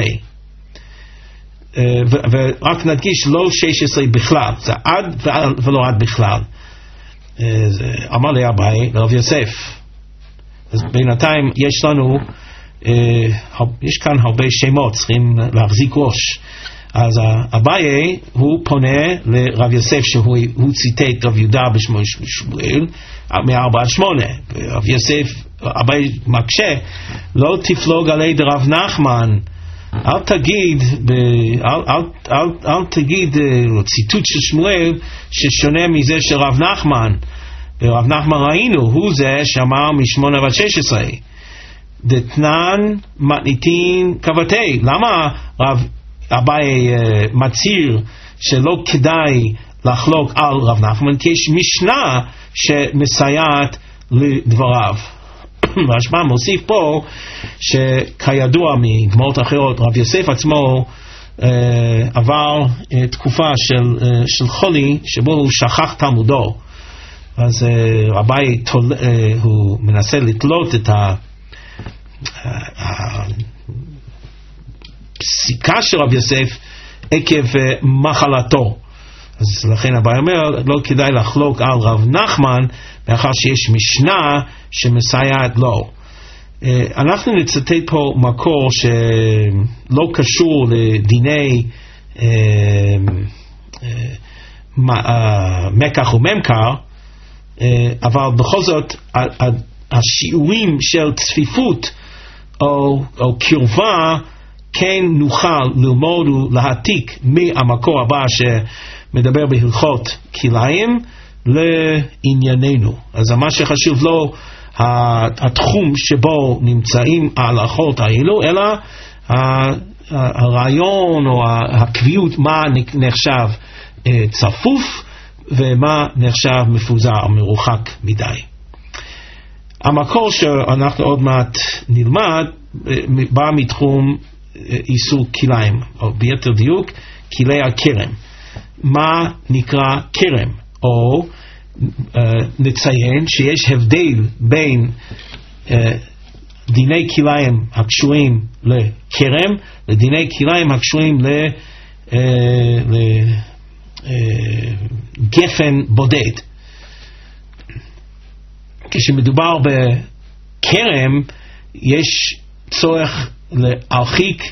ורק נדגיש, לא 16 בכלל, זה עד ולא עד בכלל. אמר לי אביי לרב יוסף. אז בינתיים יש לנו, יש כאן הרבה שמות, צריכים להחזיק ראש. אז אביי הוא פונה לרב יוסף שהוא ציטט רב יהודה בשמו שמואל מ4 עד 8. רב יוסף, אביי מקשה, לא תפלוג עלי דרב נחמן, אל תגיד ציטוט של שמואל ששונה מזה של רב נחמן. ורב נחמן ראינו, הוא זה שאמר מ8 עד 16. דתנן מתניתין כבתי. למה רב אביי מצהיר שלא כדאי לחלוק על רב נחמן? כי יש משנה שמסייעת לדבריו. והשמע מוסיף פה שכידוע מגמרות אחרות, רב יוסף עצמו עבר תקופה של חולי שבו הוא שכח תלמודו. אז רבי הוא מנסה לתלות את הפסיקה של רב יוסף עקב מחלתו. אז לכן רבי אומר, לא כדאי לחלוק על רב נחמן, מאחר שיש משנה שמסייעת לו. אנחנו נצטט פה מקור שלא קשור לדיני מקח וממכר, אבל בכל זאת השיעורים של צפיפות או קרבה כן נוכל ללמוד ולהעתיק מהמקור הבא שמדבר בהלכות כליים לענייננו. אז מה שחשוב לא התחום שבו נמצאים ההלכות האלו, אלא הרעיון או הקביעות מה נחשב צפוף ומה נחשב מפוזר, מרוחק מדי. המקור שאנחנו עוד מעט נלמד בא מתחום איסור כליים, או ביתר דיוק כלי הכרם. מה נקרא כרם? או נציין שיש הבדל בין דיני כליים הקשורים לכרם לדיני כליים הקשורים לגפן בודד. כשמדובר בכרם יש צורך להרחיק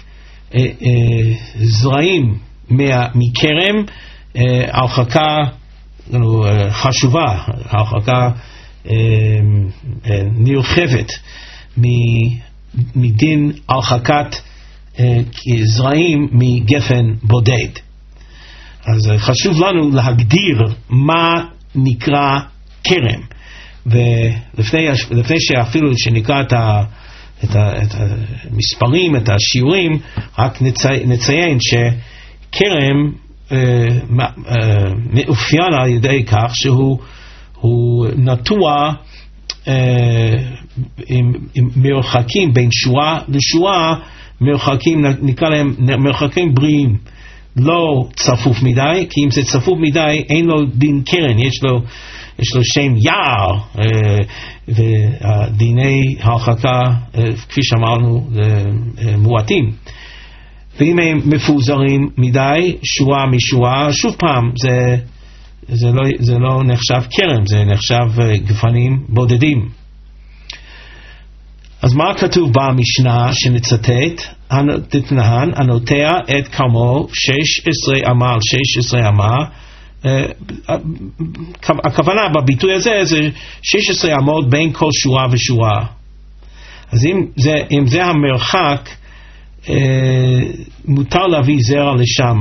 זרעים מכרם, הרחקה חשובה, הרחקה נרחבת מדין הרחקת זרעים מגפן בודד. אז חשוב לנו להגדיר מה נקרא כרם, ולפני שאפילו שנקרא את המספרים, את השיעורים, רק נציין שכרם מאופיין על ידי כך שהוא נטוע עם מרחקים בין שורה לשורה, מרחקים נקרא להם מרחקים בריאים, לא צפוף מדי, כי אם זה צפוף מדי אין לו דין קרן, יש לו שם יער, ודיני הרחקה כפי שאמרנו מועטים. ואם הם מפוזרים מדי שורה משורה, שוב פעם זה לא נחשב כרם, זה נחשב גפנים בודדים. אז מה כתוב במשנה שנצטט? תתנהן הנוטע את כרמו 16 אמה על 16 אמה. הכוונה בביטוי הזה זה 16 אמות בין כל שורה ושורה. אז אם זה המרחק, מותר להביא זרע לשם,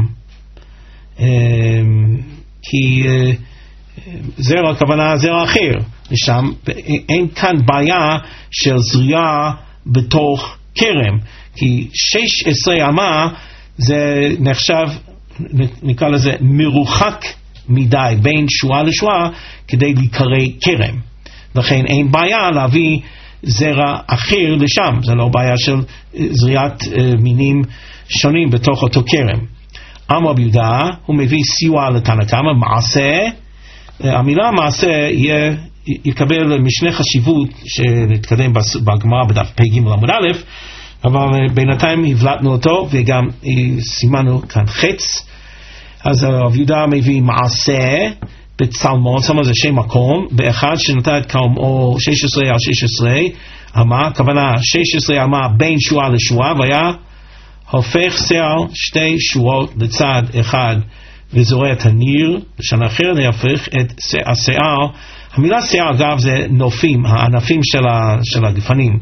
כי זרע הכוונה זרע אחר לשם. אין כאן בעיה של זריעה בתוך כרם, כי 16 אמה זה נחשב, נקרא לזה מרוחק מדי בין שורה לשורה כדי להיקרא כרם. לכן אין בעיה להביא זרע אחר לשם, זה לא בעיה של זריעת מינים שונים בתוך אותו כרם. אמר רבי יהודה, הוא מביא סיוע לתנא קמא, מעשה. המילה מעשה יקבל משנה חשיבות שנתקדם בגמרא בדף פ"ג עמוד א', אבל בינתיים הבלטנו אותו וגם סימנו כאן חץ. אז רבי יהודה מביא מעשה בצלמון, צלמון זה שם מקום, באחד שנטע את כרמו 16 על 16 אמה, הכוונה 16 אמה בין שורה לשורה, והיה הופך שיער שתי שורות לצד אחד וזורע את הניר, בשנה אחרת יהפך את השיער. המילה שיער אגב זה נופים, הענפים של הגפנים.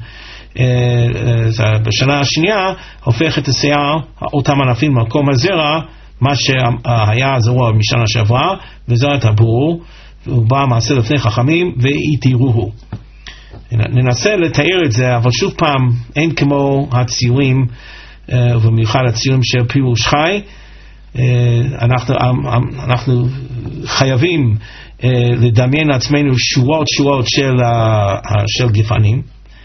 בשנה השנייה הופך את השיער, אותם ענפים במקום הזרע, מה שהיה זרוע משנה שעברה, וזרע את הבור, הוא בא מעשה לפני חכמים והתירוהו. ננסה לתאר את זה, אבל שוב פעם אין כמו הציורים, ובמיוחד הציורים של פירוש חי. אנחנו חייבים לדמיין לעצמנו שורות של גפנים,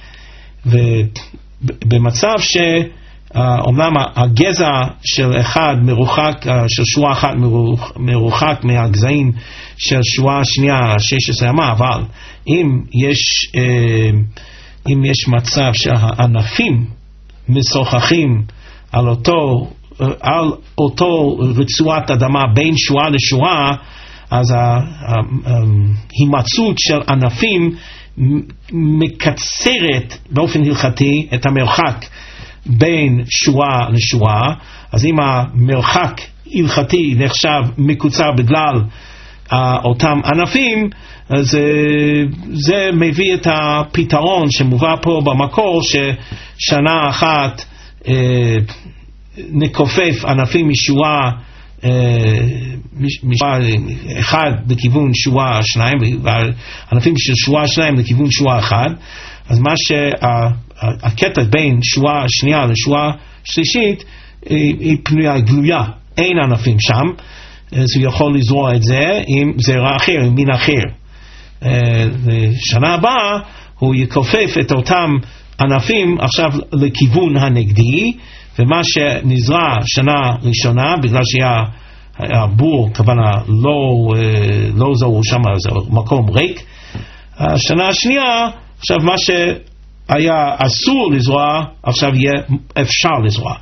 ובמצב אומנם הגזע של אחד מרוחק, של שורה אחת מרוחק מהגזעים של שורה שנייה 16 אמה, אבל אם יש מצב שהענפים משוחחים על אותו רצועת אדמה בין שורה לשורה, אז ההימצאות של ענפים מקצרת באופן הלכתי את המרחק בין שורה לשורה. אז אם המרחק הלכתי נחשב מקוצר בגלל אותם ענפים, אז זה מביא את הפתרון שמובא פה במקור, ששנה אחת נכופף ענפים משורה אחד לכיוון שורה 2, והענפים של שורה 2 לכיוון שורה 1, אז מה שהקטע בין שורה שנייה לשורה שלישית היא פנויה, גלויה, אין ענפים שם, אז הוא יכול לזרוע את זה עם זרע אחר, עם מין אחר. שנה הבאה הוא יכופף את אותם ענפים עכשיו לכיוון הנגדי, ומה שנזרע שנה ראשונה, בגלל שהיה בור, כוונה לא זהו שם, זה מקום ריק, השנה השנייה, עכשיו מה שהיה אסור לזרוע, עכשיו יהיה אפשר לזרוע.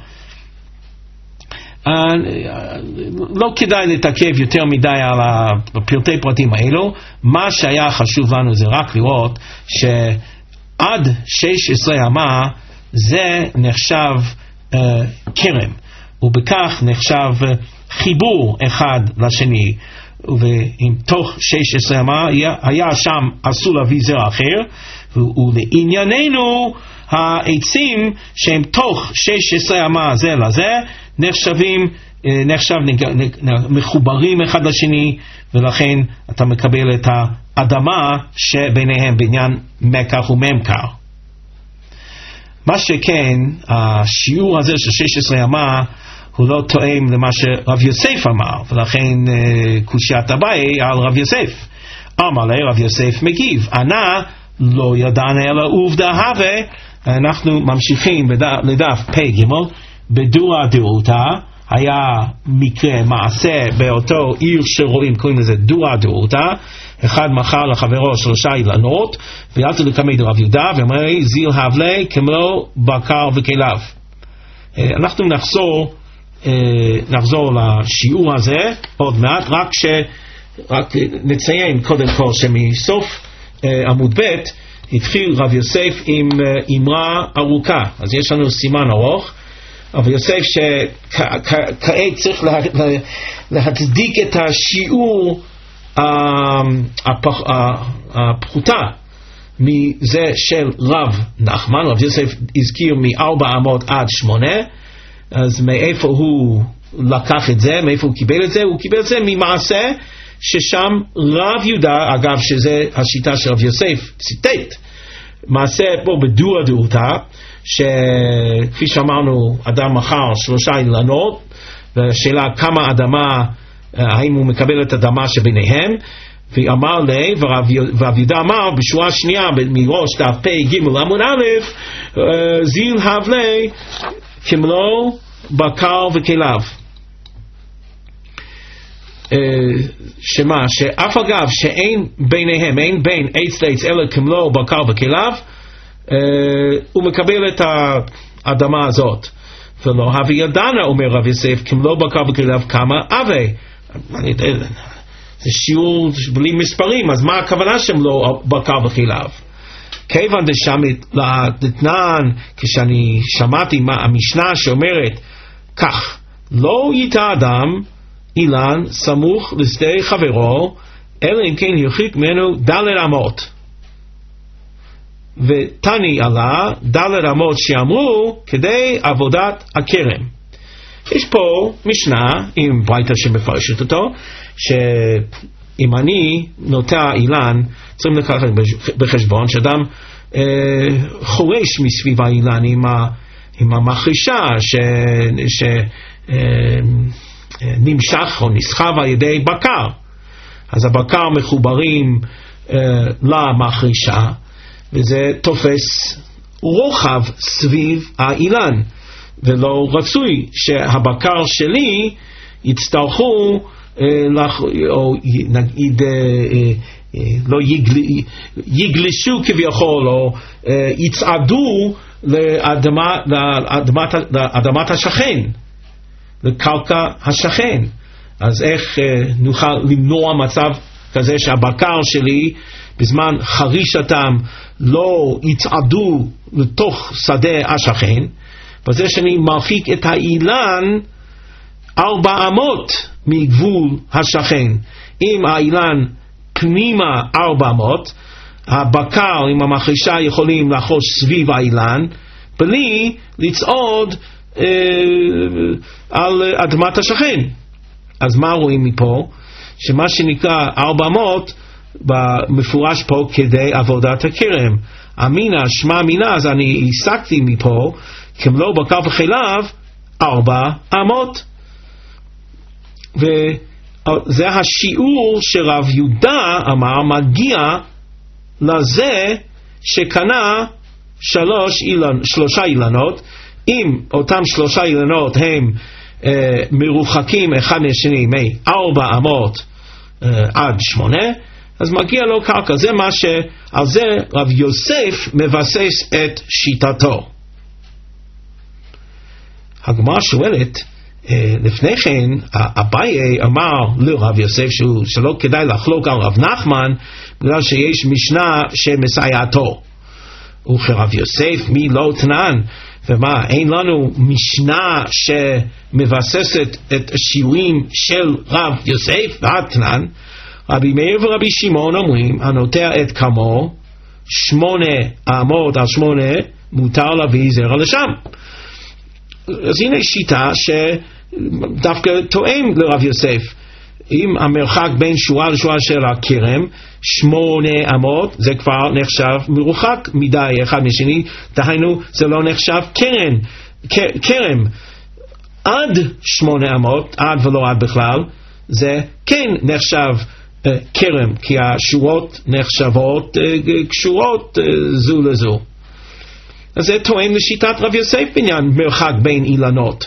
לא כדאי להתעכב יותר מדי על הפרטי פרטים האלו. מה שהיה חשוב לנו זה רק לראות שעד 16 אמה זה נחשב כרם, ובכך נחשב חיבור אחד לשני, ואם תוך 16 אמה היה שם אסור להביא זרע אחר, ולענייננו העצים שהם תוך 16 אמה זה לזה נחשב מחוברים אחד לשני, ולכן אתה מקבל את האדמה שביניהם בעניין מקח וממכר. מה שכן, השיעור הזה של 16 אמה הוא לא תואם למה שרב יוסף אמר, ולכן קושיית אביי על רב יוסף. אמר לי רב יוסף מגיב, ענה לא ידענה אלא עובדה הווה. אנחנו ממשיכים לדף פ' בדורא דורתא, היה מקרה מעשה באותו עיר שרואים, קוראים לזה דורא דורתא. אחד מכר לחברו 3 אילנות, ויעצו לקמד רב יהודה ואמר זיל הבלי כמו בקר וכליו. אנחנו נחזור לשיעור הזה עוד מעט, רק נציין קודם כל שמסוף עמוד ב' התחיל רב יוסף עם אמרה ארוכה, אז יש לנו סימן ארוך. רב יוסף שכעת צריך להצדיק את השיעור הפחותה מזה של רב נחמן. רב יוסף הזכיר מ400 עד 8, אז מאיפה הוא לקח את זה, מאיפה הוא קיבל את זה? הוא קיבל את זה ממעשה ששם רב יהודה, אגב שזה השיטה של רב יוסף, ציטט מעשה פה בדורא דורתא, שכפי שאמרנו אדם מכר 3 אילנות, והשאלה כמה אדמה, האם הוא מקבל את האדמה שביניהם, ואמר לי, ורב יהודה אמר בשורה שנייה מראש דף פ' ג' עמוד א', זיל הבלי כמלוא בקר וכליו. שמה? שאף אגב שאין ביניהם, אין בין עץ לעץ אלא כמלוא בקר וכליו, הוא מקבל את האדמה הזאת. ולא הווה ידענה, אומר רב יוסף, כמלוא בקר וכליו כמה הווה. זה שיעור בלי מספרים, אז מה הכוונה שם לא בקר וכליו? כיוון דשם לתנן, כשאני שמעתי המשנה שאומרת כך, לא ייטע אדם אילן סמוך לשדה חברו, אלא אם כן ירחיק ממנו 10 אמות. ותני עלה 10 אמות שאמרו כדי עבודת הכרם. יש פה משנה עם ברייתא שמפרשת אותו, שאם אני נוטע אילן, צריכים לקחת בחשבון שאדם חורש מסביב האילן עם המחרישה שנמשך או נסחב על ידי בקר. אז הבקר מחוברים למחרישה, וזה תופס רוחב סביב האילן, ולא רצוי שהבקר שלי יצטרכו או נגיד לא יגלשו כביכול או יצעדו לאדמת השכן, לקרקע השכן. אז איך נוכל למנוע מצב כזה שהבקר שלי בזמן חרישתם לא יצעדו לתוך שדה השכן? בזה שאני מרחיק את האילן 400 מגבול השכן. אם האילן פנימה 400, הבקר עם המחרישה יכולים לחוש סביב האילן בלי לצעוד על אדמת השכן. אז מה רואים מפה? שמה שנקרא 400 מפורש פה כדי עבודת הכרם. אמינה, שמה אמינה, אז אני הסקתי מפה, כמלוא בקר וחלב, 400. וזה השיעור שרב יהודה אמר מגיע לזה שקנה 3 אילנות. אם אותם 3 אילנות הם מרוחקים אחד מהשני מ-400 עד 8, אז מגיע לו קרקע. זה מה שעל זה רב יוסף מבסס את שיטתו. הגמרא שואלת, לפני כן אביי אמר לרב יוסף שלא כדאי לחלוק על רב נחמן בגלל שיש משנה שמסייעתו. וכרב יוסף מי לא תנן, ומה, אין לנו משנה שמבססת את השיעורים של רב יוסף והתנן? רבי מאיר ורבי שמעון אומרים הנוטע את כמו 800 על 8 מותר להביא זרע לשם. אז הנה שיטה שדווקא תואם לרב יוסף. אם המרחק בין שורה לשורה של הכרם 800, זה כבר נחשב מרוחק מדי אחד משני, דהיינו זה לא נחשב כרם. עד 800, עד ולא עד בכלל, זה כן נחשב כרם, כי השורות נחשבות קשורות זו לזו. אז זה תואם לשיטת רב יוסף בעניין מרחק בין אילנות.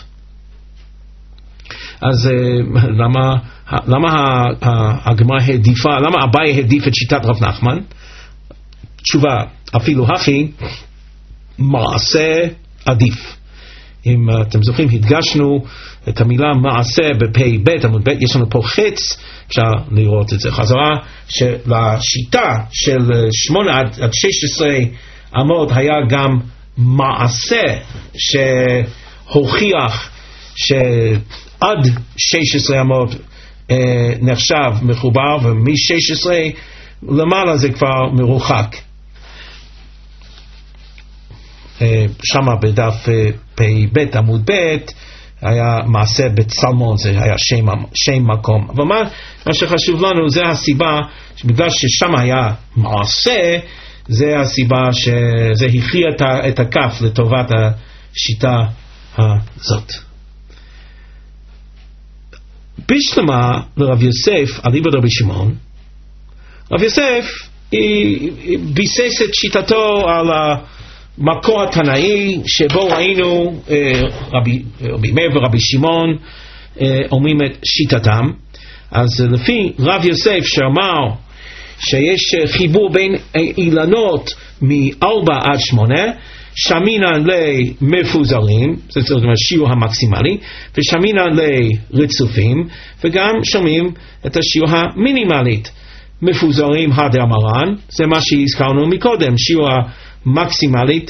אז למה הגמרא העדיפה, למה אביי העדיף את שיטת רב נחמן? תשובה, אפילו הכי מעשה עדיף. אם אתם זוכרים, הדגשנו את המילה מעשה בפי ב' עמוד ב', יש לנו פה חץ, אפשר לראות את זה חזרה, שלשיטה של 8 עד 16 אמות היה גם מעשה שהוכיח שעד 16 אמות נחשב מחובר, ומ-16 למעלה זה כבר מרוחק. שמה בדף פ"ב עמוד ב' היה מעשה בצלמון, זה היה שם מקום. אבל מה שחשוב לנו זה הסיבה שבגלל ששם היה מעשה, זה הסיבה שזה הכריע את הכף לטובת השיטה הזאת. בשלמה לרב יוסף אליבא דרבי שמעון, רב יוסף ביסס את שיטתו על המקור התנאי שבו ראינו רבי מאיר ורבי שמעון אומרים את שיטתם. אז לפי רב יוסף שאמר שיש חיבור בין אילנות מ-4 עד 8, שמינן למפוזרים, זאת אומרת שיעור המקסימלי, ושמינן לרצופים, וגם שומעים את השיעור המינימלית. מפוזרים הדר מרן, זה מה שהזכרנו מקודם, שיעור המקסימלית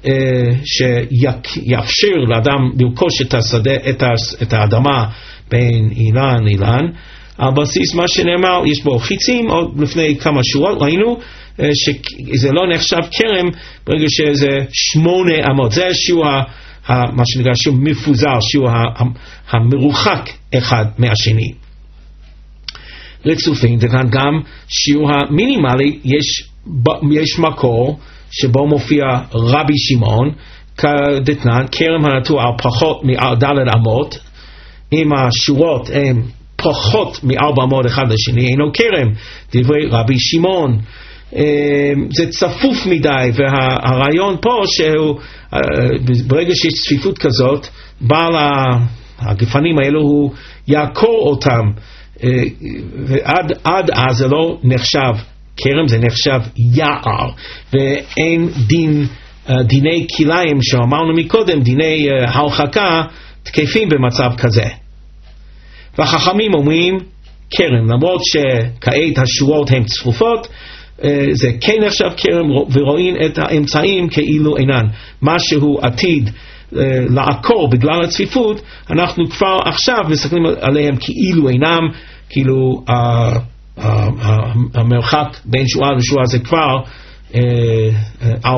שיאפשר לאדם לרכוש את השדה, את האדמה בין אילן לאילן, על בסיס מה שנאמר, יש בו חיצים, עוד לפני כמה שורות ראינו שזה לא נחשב כרם ברגע שזה 800, זה שיעור מה שנקרא שיעור מפוזר, שיעור המרוחק אחד מהשני. רצופים, וכאן גם שיעור המינימלי, יש מקור שבו מופיע רבי שמעון כדתנן, כרם הנטוע על פחות מ-4 אמות, אם השורות הן פחות מ-400 אחד לשני, אינו כרם. דברי רבי שמעון, זה צפוף מדי, והרעיון פה שהוא ברגע שיש צפיפות כזאת, בעל הגפנים האלו הוא יעקור אותם, ועד אז זה לא נחשב כרם, זה נחשב יער, ואין דיני כליים שאמרנו מקודם, דיני הרחקה תקפים במצב כזה. והחכמים אומרים כרם, למרות שכעת השורות הן צפופות, זה כן נחשב כרם, ורואים את האמצעים כאילו אינן. משהו עתיד לעקור בגלל הצפיפות, אנחנו כבר עכשיו מסתכלים עליהם כאילו אינם, כאילו המרחק בין שורה לשורה זה כבר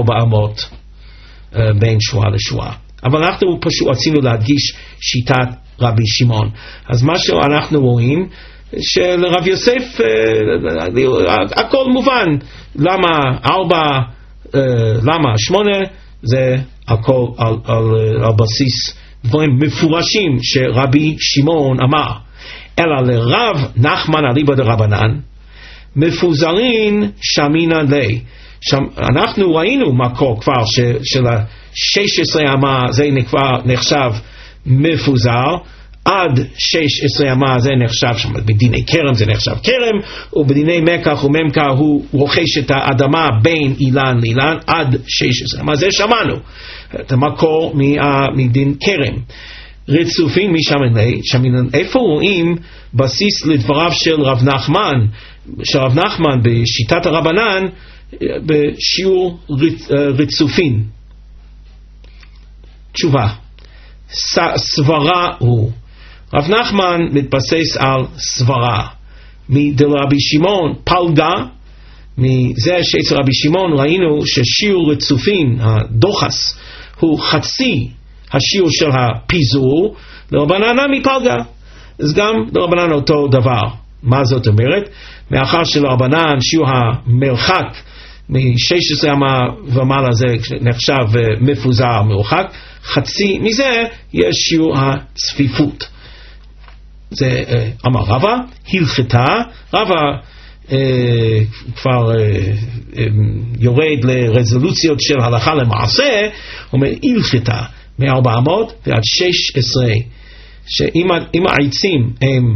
400 בין שורה לשורה. אבל אנחנו פשוט רצינו להדגיש שיטת רבי שמעון. אז מה שאנחנו רואים, שלרב יוסף הכל מובן. למה 4, למה 8, זה הכל על בסיס דברים מפורשים שרבי שמעון אמר. אלא לרב נחמן אליבא דרבנן מפוזרין שמינן לי. אנחנו ראינו מקור כבר של ה-16 אמה זה נחשב מפוזר, עד 16 אמה זה נחשב, בדיני כרם זה נחשב כרם, ובדיני מקח וממכר הוא רוכש את האדמה בין אילן לאילן עד 16 אמה. זה שמענו את המקור מדין כרם. רצופין משמינן, איפה רואים בסיס לדבריו של רב נחמן בשיטת הרבנן בשיעור רצופין? תשובה, סברה הוא. רב נחמן מתבסס על סברה מדרבי שמעון פלגה. מזה שאצל רבי שמעון ראינו ששיעור רצופין, הדוחס, הוא חצי השיעור של הפיזור. לרבנן מפלגה, אז גם לרבנן אותו דבר. מה זאת אומרת? מאחר שלרבנן שיעור המרחק מ-16 אמה ומעלה זה נחשב מפוזר מרוחק, חצי מזה יש שיעור הצפיפות. זה אמר רבא, הלכתה, רבא כבר יורד לרזולוציות של הלכה למעשה, אומר הלכתה מ-400 ועד 16, שאם העצים הם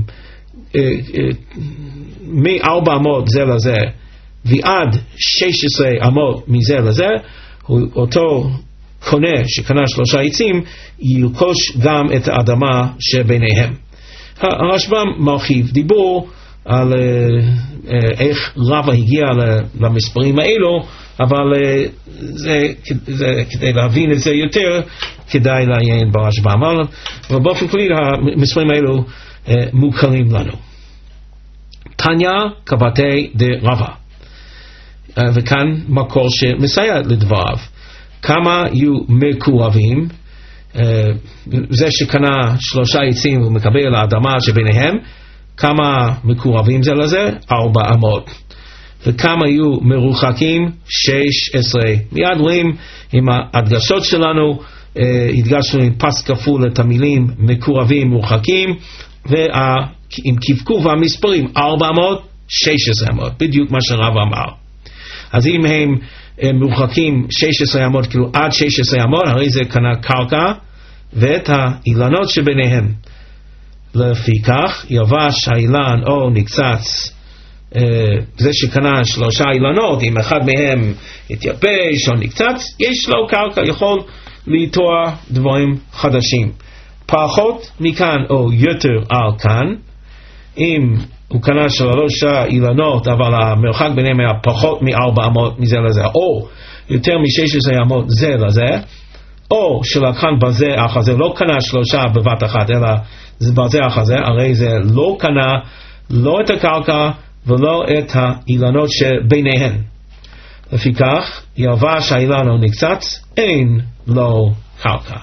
מ-400 זה לזה ועד 16 אמות מזה לזה, אותו קונה שקנה 3 עצים ילקוש גם את האדמה שביניהם. הרשב"ם מרחיב דיבור על איך רבא הגיע למספרים האלו, אבל זה כדי להבין את זה יותר כדאי לעיין ברשב"ם, אבל באופן כללי המספרים האלו מוכרים לנו. תניא קבתי דרבא, וכאן מקור שמסייע לדבריו. כמה יהיו מקורבים, זה שקנה 3 עצים ומקבל האדמה שביניהם, כמה מקורבים זה לזה? 400. וכמה יהיו מרוחקים? 16. מיד רואים עם ההדגשות שלנו, הדגשנו עם פס כפול את המילים מקורבים מרוחקים, ועם קבקוב והמספרים 400, 16 אמות, בדיוק מה שרב אמר. אז אם הם מרוחקים 16 אמות, כאילו עד 16 אמות, הרי זה קנה קרקע ואת האילנות שביניהם. לפיכך יבש האילן או נקצץ, זה שקנה 3 אילנות, אם אחד מהם התייבש או נקצץ, יש לו קרקע, יכול לטוע דברים חדשים. פחות מכאן או יותר על כאן, אם הוא קנה 3 אילנות אבל המרחק ביניהם היה פחות מ-400 מזה לזה, או יותר מ-16 אמות זה לזה, או שלקחן בזה אחר זה, לא קנה 3 בבת אחת אלא זה בזה אחר זה, הרי זה לא קנה לא את הקרקע ולא את האילנות שביניהן. לפיכך יבש האילן או נקצץ, אין לו קרקע.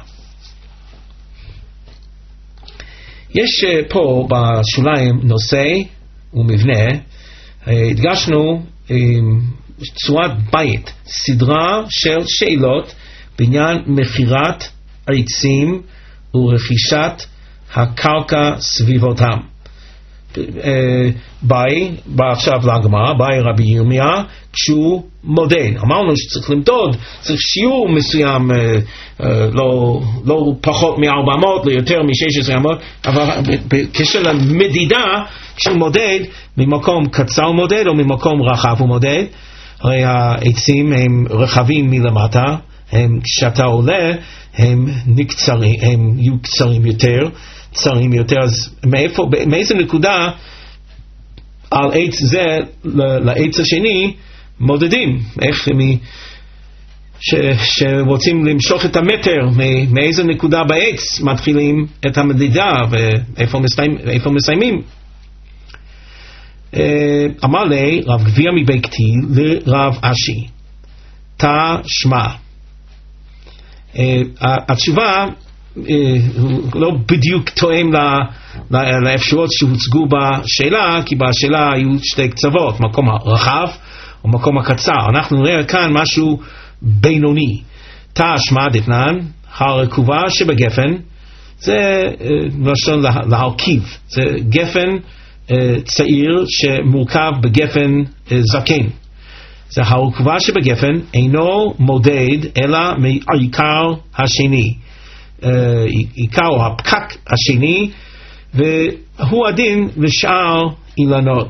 יש פה בשוליים נושא ומבנה, הדגשנו צורת בית, סדרה של שאלות בעניין מחירת עצים ורכישת הקרקע סביבותם. בא עכשיו לגמרא, בא רבי ירמיה כשהוא מודד. אמרנו שצריך למדוד, צריך שיעור מסוים, לא פחות מ-400, לא יותר מ-16 אמות, אבל בקשר למדידה, כשהוא מודד, ממקום קצר הוא מודד או ממקום רחב הוא מודד. הרי העצים הם רחבים מלמטה, כשאתה עולה הם נקצרים, הם יהיו קצרים יותר, צרים יותר. אז מאיזה נקודה על עץ זה לעץ השני מודדים? איך שרוצים למשוך את המטר, מאיזה נקודה בעץ מתחילים את המדידה ואיפה מסיימים? אמר לי רב גביע מבקתי לרב אשי, תא שמע. התשובה לא בדיוק תואם לאפשרויות שהוצגו בשאלה, כי בשאלה היו שתי קצוות, מקום הרחב ומקום הקצר. אנחנו נראה כאן משהו בינוני. תשמע דתנן, הרקובה שבגפן, זה לשון להרכיב, זה גפן צעיר שמורכב בגפן זקן. זה הרקובה שבגפן אינו מודד אלא מעיקר השני, עיקר או הפקק השני, והוא הדין לשאר אילנות.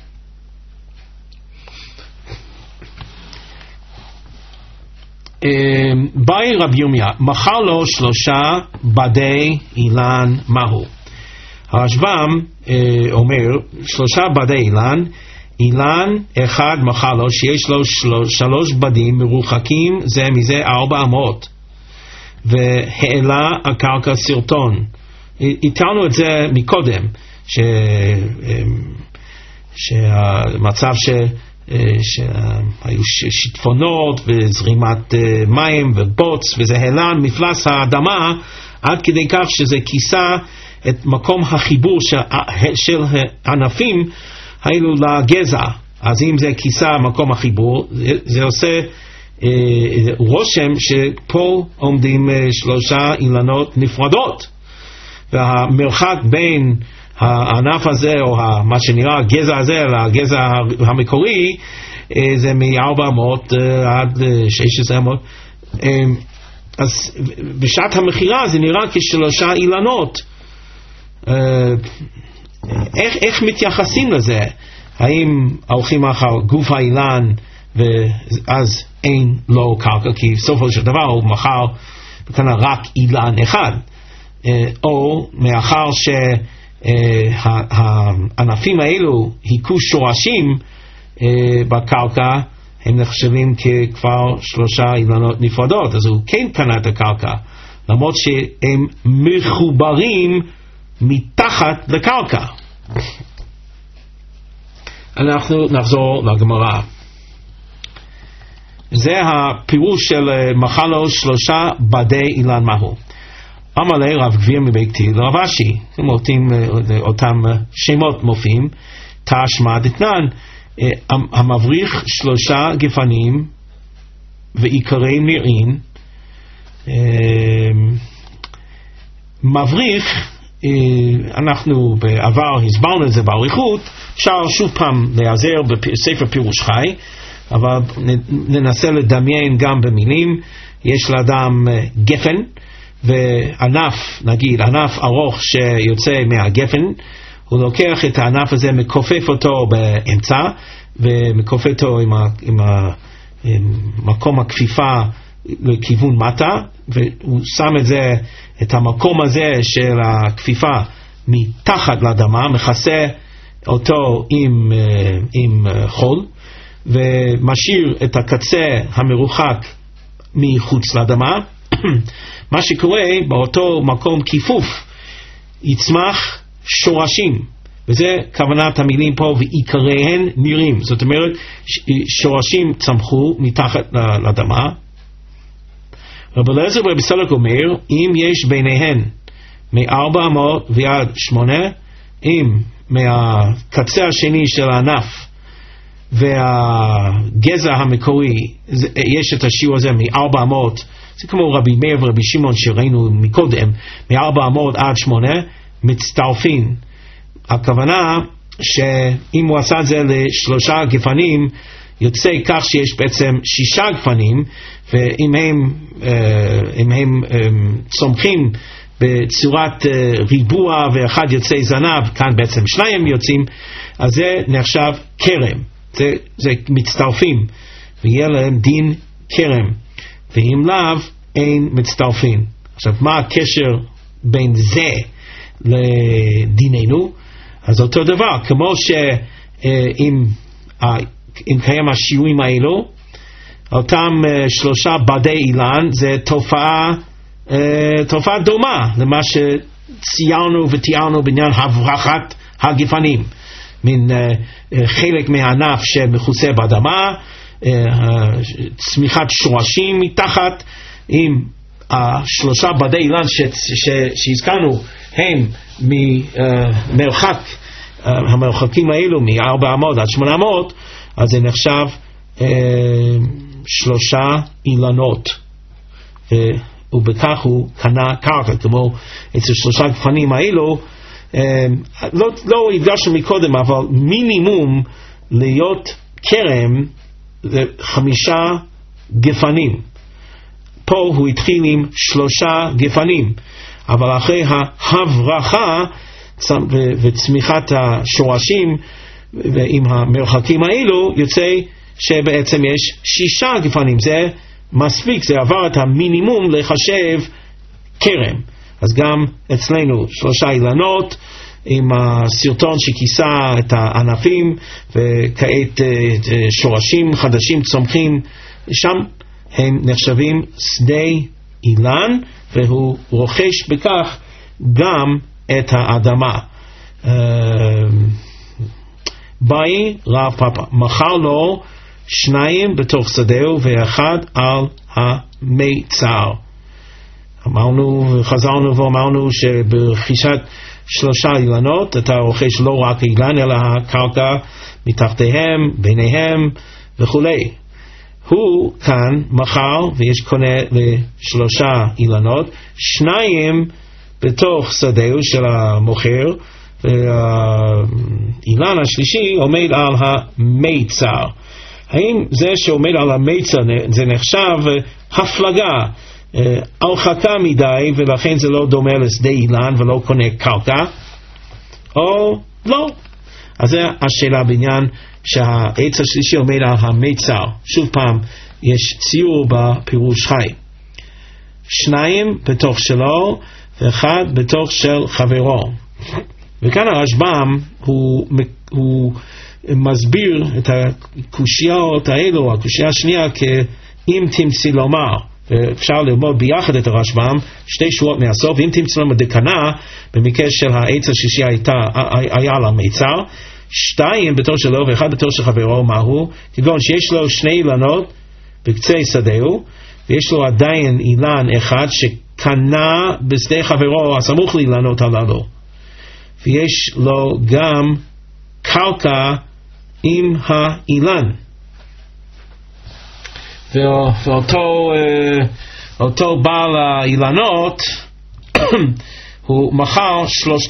באי רב ירמיה, מכר לו 3 בדי אילן מהו. הרשב"ם אומר 3 בדי אילן, אילן אחד מכר לו שיש לו 3 בדים מרוחקים זה מזה 400, והעלה הקרקע סרטון. איתרנו את זה מקודם, שהמצב שהיו שיטפונות וזרימת מים ובוץ, וזה העלה מפלס האדמה עד כדי כך שזה כיסה את מקום החיבור של הענפים האלו לגזע. אז אם זה כיסה מקום החיבור, זה עושה רושם שפה עומדים 3 אילנות נפרדות, והמרחק בין הענף הזה או מה שנראה הגזע הזה לגזע המקורי זה מ-400 עד 1600. אז בשעת המחירה זה נראה כ3 אילנות. איך מתייחסים לזה? האם הולכים אחר גוף האילן ואז אין לו קרקע, כי בסופו של דבר הוא מחר כנראה רק אילן אחד, או מאחר שהענפים האלו היכו שורשים בקרקע, הם נחשבים ככבר 3 אילנות נפרדות, אז הוא כן קנה את הקרקע, למרות שהם מחוברים מתחת לקרקע. אנחנו נחזור לגמרא. זה הפירוש של מכר לו 3 בדי אילן מהו. אמר לי רב גביר מבית תיל לרב אשי, אותם שמות מופיעים, תשמע דתנן, המבריך 3 גפנים ועיקרי נראים. מבריך, אנחנו בעבר הסברנו את זה באריכות, אפשר שוב פעם להיעזר בספר פירוש חי, אבל ננסה לדמיין גם במילים. יש לאדם גפן וענף, נגיד ענף ארוך שיוצא מהגפן, הוא לוקח את הענף הזה, מכופף אותו באמצע ומכופף אותו עם מקום הכפיפה לכיוון מטה, והוא שם את המקום הזה של הכפיפה מתחת לאדמה, מכסה אותו עם חול, ומשאיר את הקצה המרוחק מחוץ לאדמה. מה שקורה באותו מקום כיפוף יצמח שורשים, וזה כוונת המילים פה, ועיקריהן נראים, זאת אומרת שורשים צמחו מתחת לאדמה. רב אליעזר ורבי סלק אומר, אם יש ביניהן מ-400 ועד 8, אם מהקצה השני של הענף והגזע המקורי יש את השיעור הזה מ-400, זה כמו רבי מאיר ורבי שמעון שראינו מקודם, מ-400 עד 8 מצטרפים. הכוונה שאם הוא עשה את זה ל3 גפנים, יוצא כך שיש בעצם 6 גפנים, ואם הם צומחים בצורת ריבוע ואחד יוצא זנב, כאן בעצם 2 יוצאים, אז זה נחשב כרם, זה מצטרפים, ויהיה להם דין כרם, ואם לאו אין מצטרפים. עכשיו מה הקשר בין זה לדיננו? אז אותו דבר, כמו שאם קיים השיעורים האלו, אותם 3 בדי אילן, זה תופעה דומה למה שציירנו ותיארנו בעניין הברחת הגפנים, מן חלק מהענף שמכוסה באדמה, צמיחת שורשים מתחת, עם השלושה בדי אילן שהזכרנו הם ממרחק, המרחקים האלו מ-400 עד 800, אז זה נחשב 3 אילנות, ובכך הוא קנה קרקע, כמו אצל 3 גפנים האלו. לא הדגשנו מקודם, אבל מינימום להיות כרם זה 5 גפנים. פה הוא התחיל עם 3 גפנים, אבל אחרי ההברחה וצמיחת השורשים ועם המרחקים האלו יוצא שבעצם יש 6 גפנים. זה מספיק, זה עבר את המינימום לחשב כרם. אז גם אצלנו 3 אילנות עם הסרטון שכיסה את הענפים, וכעת שורשים חדשים צומחים שם, הם נחשבים שדה אילן, והוא רוכש בכך גם את האדמה. באי רב פאפה, מכר לו 2 בתוך שדהו ו1 על המיצר. חזרנו ואמרנו שברכישת 3 אילנות אתה רוכש לא רק אילן אלא הקרקע מתחתיהם, ביניהם וכולי. הוא כאן מחר ויש קונה ל3 אילנות, 2 בתוך שדהו של המוכר, והאילן השלישי עומד על המיצר. האם זה שעומד על המיצר זה נחשב הפלגה, הרחקה מדי, ולכן זה לא דומה לשדה אילן ולא קונה קרקע, או לא? אז זו השאלה בעניין שהעץ השלישי עומד על המיצר. שוב פעם, יש ציור בפירוש חי, 2 בתוך שלו ו1 בתוך של חברו. וכאן הרשב"ם הוא מסביר את הקושיות האלו, הקושייה השנייה כאם תמצא לומר, ואפשר ללמוד ביחד את הרשב"ם 2 שורות מהסוף. אם תמצא לומר דקנה, במקרה של העץ השלישי היה לה מיצר, 2 בתור שלו ו1 בתור של חברו, מהו? כגון שיש לו 2 אילנות בקצה שדהו, ויש לו עדיין אילן אחד שקנה בשדה חברו הסמוך לאילנות הללו, ויש לו גם קרקע עם האילן, ואותו בעל האילנות הוא מכר 3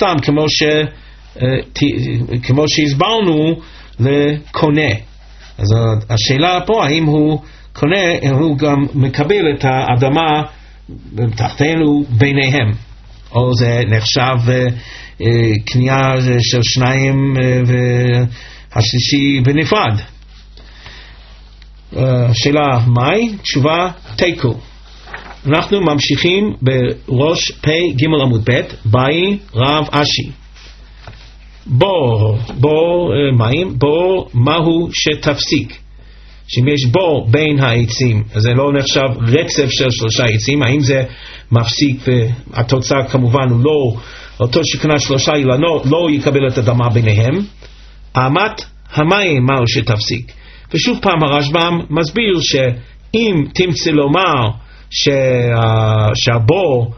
כמו שהסברנו לקונה. אז השאלה פה, האם הוא קונה, הוא גם מקבל את האדמה תחתינו ביניהם, או זה נחשב קנייה של 2 והשלישי בנפרד. שאלה מהי? תשובה תיקו. אנחנו ממשיכים בראש פ' ג' עמוד ב', באי רב אשי. בור מים, בור מהו שתפסיק, שאם יש בור בין העצים, אז זה לא נחשב רצף של 3 עצים. האם זה מפסיק, והתוצאה כמובן הוא לא, אותו שקנה 3 אילנות לא יקבל את האדמה ביניהם. אמת המים מהו שתפסיק. ושוב פעם הרשב"ם מסביר שאם תמצא לומר שהבור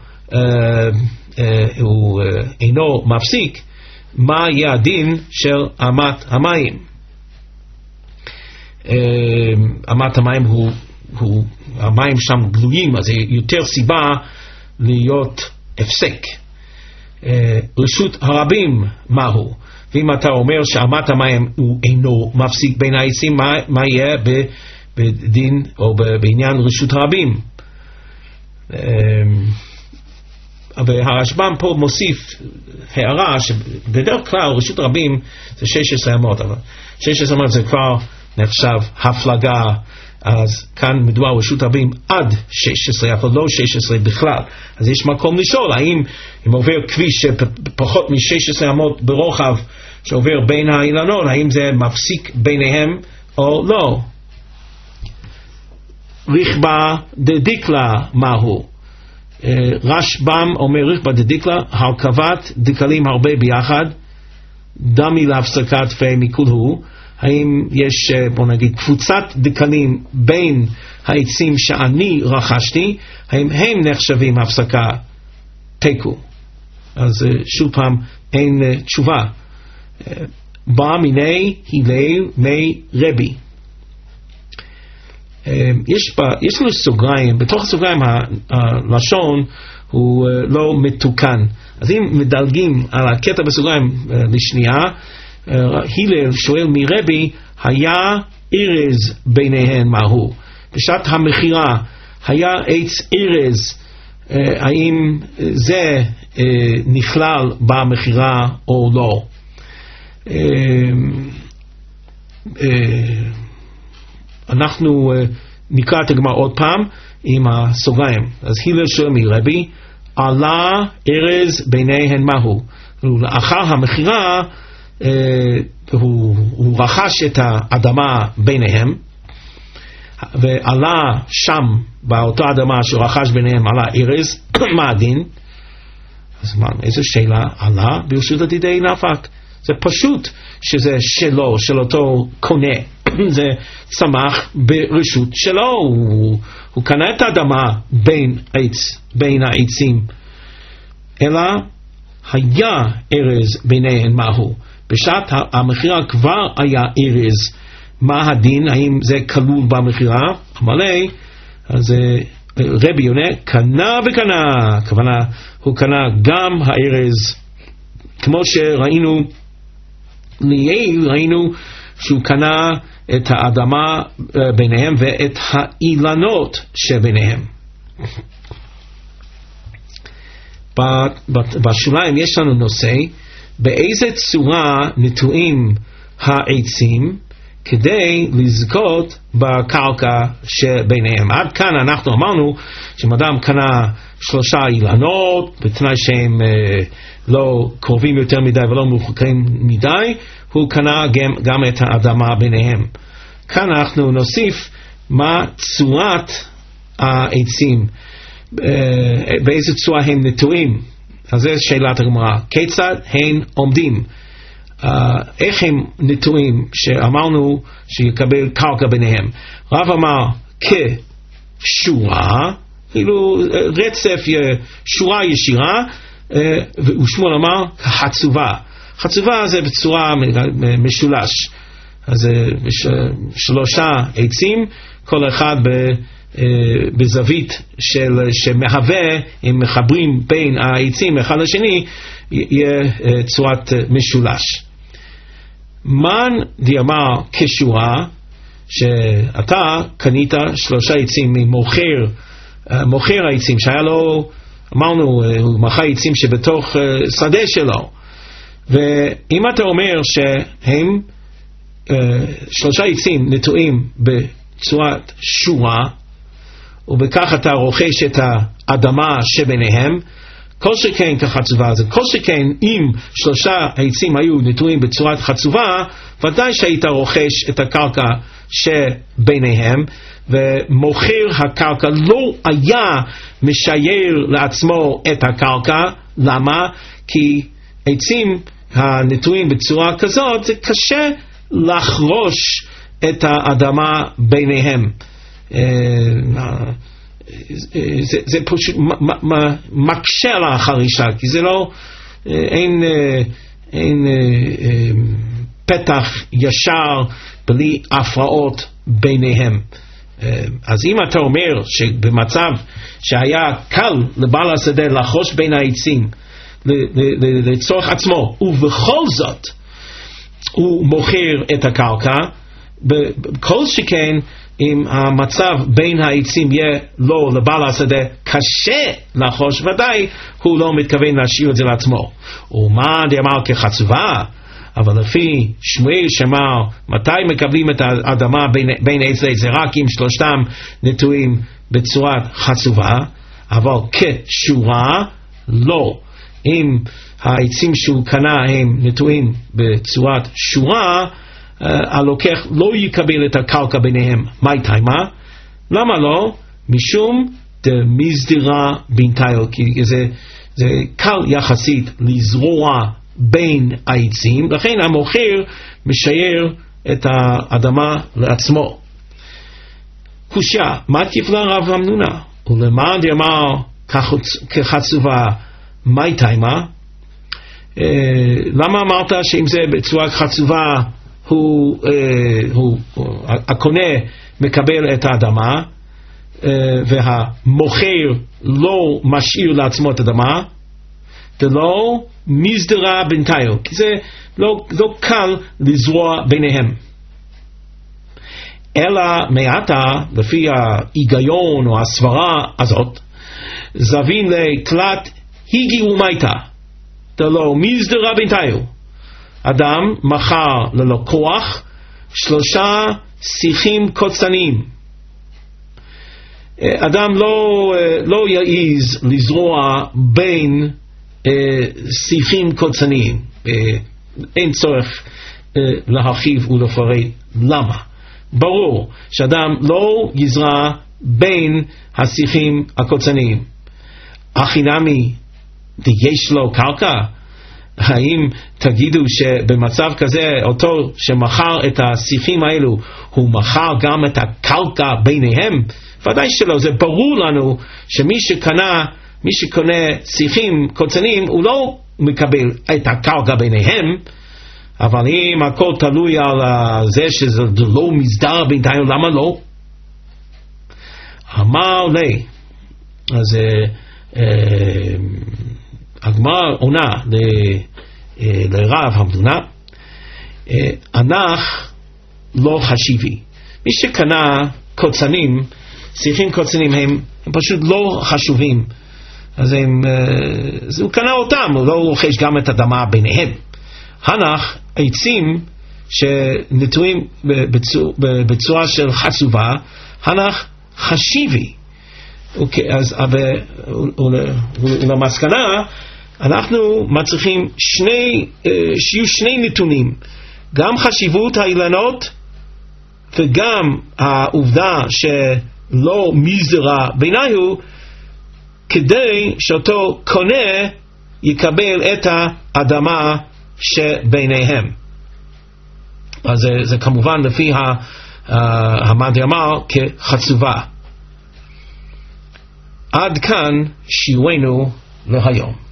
הוא אינו מפסיק, מה יהיה הדין של אמת המים? אמת המים הוא המים שם גלויים, אז זה יותר סיבה להיות הפסק. רשות הרבים מהו? ואם אתה אומר שאמת המים הוא אינו מפסיק בין העצים, מה יהיה בדין או בעניין רשות הרבים? והרשב"ם פה מוסיף הערה שבדרך כלל רשות הרבים זה 16 אמות, אבל 16 אמות זה כבר נחשב הפלגה, אז כאן מדובר רשות הרבים עד 16, אבל לא 16 בכלל. אז יש מקום לשאול, האם אם עובר כביש שפחות מ-16 אמות ברוחב שעובר בין האילנות, האם זה מפסיק ביניהם או לא? רכבה דדיקלה מהו? רשב"ם אומר רכבה דדיקלה, הרכבת דקלים הרבה ביחד, דמי להפסקת פה מכול הוא, האם יש, בוא נגיד, קבוצת דקלים בין העצים שאני רכשתי, האם הם נחשבים הפסקה תיקו? אז שוב פעם אין תשובה. בא מיני הלל מי רבי. יש לנו סוגריים, בתוך הסוגריים הלשון הוא לא מתוקן. אז אם מדלגים על הקטע בסוגריים לשנייה, הלל שואל מרבי, היה ארז ביניהן מהו? בשעת המחירה היה עץ ארז, האם זה נכלל במחירה או לא? אנחנו נקרא את הגמרא עוד פעם עם הסוגריים. אז הלל שואל מרבי, עלה ארז ביניהן מהו? לאחר המחירה הוא רכש את האדמה ביניהם, ועלה שם באותה אדמה שרכש ביניהם עלה ארז, מה הדין? אז איזו שאלה? עלה ברשות עתידי נפק. זה פשוט שזה שלו, של אותו קונה. זה צמח ברשות שלו, הוא קנה את האדמה בין העצים, אלא היה ארז ביניהן מהו? בשעת המחירה כבר היה ארז, מה הדין? האם זה כלול במחירה? אמרי, אז רבי עונה, קנה וקנה, כוונה הוא קנה גם הארז, כמו שראינו ליעיל, ראינו שהוא קנה את האדמה ביניהם ואת האילנות שביניהם. בשוליים יש לנו נושא, באיזה צורה נטועים העצים כדי לזכות בקרקע שביניהם. עד כאן אנחנו אמרנו שאדם קנה 3 אילנות, בתנאי שהם לא קרובים יותר מדי ולא מרוחקים מדי, הוא קנה גם את האדמה ביניהם. כאן אנחנו נוסיף מה צורת העצים, באיזה צורה הם נטועים. אז זו שאלת הגמרא, כיצד הם עומדים, איך הם נטועים, שאמרנו שיקבל קרקע ביניהם. רב אמר כשורה, כאילו רצף, שורה ישירה, ושמואל אמר חצובה. חצובה זה בצורה משולש, אז 3 עצים, כל אחד בזווית שמהווה, אם מחברים בין העצים אחד לשני, יהיה צורת משולש. מן דיאמר כשורה, שאתה קנית 3 עצים ממוכר העצים, שהיה לו, אמרנו, הוא מכר עצים שבתוך שדה שלו, ואם אתה אומר שהם 3 עצים נטועים בצורת שורה, ובכך אתה רוכש את האדמה שביניהם, כל שכן כחצובה. זה כל שכן אם 3 העצים היו נטועים בצורת חצובה, ודאי שהיית רוכש את הקרקע שביניהם, ומוכר הקרקע לא היה משייר לעצמו את הקרקע. למה? כי עצים הנטועים בצורה כזאת, זה קשה לחרוש את האדמה ביניהם. זה פשוט מקשה על החרישה, כי זה לא, אין פתח ישר בלי הפרעות ביניהם. אז אם אתה אומר שבמצב שהיה קל לבעל השדה לחרוש בין העצים לצורך עצמו, ובכל זאת הוא מוכר את הקרקע, בכל שכן אם המצב בין העצים יהיה לו לבעל השדה קשה לחרוש, ודאי הוא לא מתכוון להשאיר את זה לעצמו. ומה דאמר כחצובה? אבל לפי שמואל שמר, מתי מקבלים את האדמה בין עץ לעץ? זה רק אם 3 נטועים בצורת חצובה, אבל כשורה לא. אם העצים שהוא קנה הם נטועים בצורת שורה, הלוקח לא יקבל את הקרקע ביניהם. מה תימה? למה לא? משום דמסדירה בינתיים, כי זה קל יחסית לזרוע בין העצים, לכן המוכר משייר את האדמה לעצמו. קושיה, מה תפלה רב אמנונה? ולמה דאמר כחצובה מי תימה? למה אמרת שאם זה בצורה חצובה הקונה מקבל את האדמה והמוכר לא משאיר לעצמו את האדמה? דלא מזדרה בינתיים, כי זה לא קל לזרוע ביניהם. אלא מעתה, לפי ההיגיון או הסברה הזאת, זבין לתלת היגי ומייתה, דלא מזדרה בינתיים. אדם מכר ללקוח 3 שיחים קוצניים. אדם לא יעיז לזרוע בין שיחים קוצניים. אין צורך להרחיב ולפרט למה. ברור שאדם לא יזרע בין השיחים הקוצניים. החינמי יש לו קרקע? האם תגידו שבמצב כזה אותו שמכר את השיחים האלו הוא מכר גם את הקרקע ביניהם? ודאי שלא. זה ברור לנו שמי שקונה שיחים קוצניים הוא לא מקבל את הקרקע ביניהם. אבל אם הכל תלוי על זה שזה לא מסדר בינתיים, למה לא? אמר לי, אז הגמרא עונה לרב המדונה, אנך לא חשיבי. מי שקנה קוצנים, שיחים קוצנים, הם פשוט לא חשובים. אז הוא קנה אותם, הוא לא רוכש גם את האדמה ביניהם. הנך עצים שנטועים בצורה של חצובה, הנך חשיבי. אז ולמסקנה אנחנו מצריכים שיהיו 2 נתונים, גם חשיבות האילנות וגם העובדה שלא מזדרה ביניהם, כדי שאותו קונה יקבל את האדמה שביניהם. אז זה כמובן לפי המאן דאמר כחצובה. עד כאן שיעורנו להיום.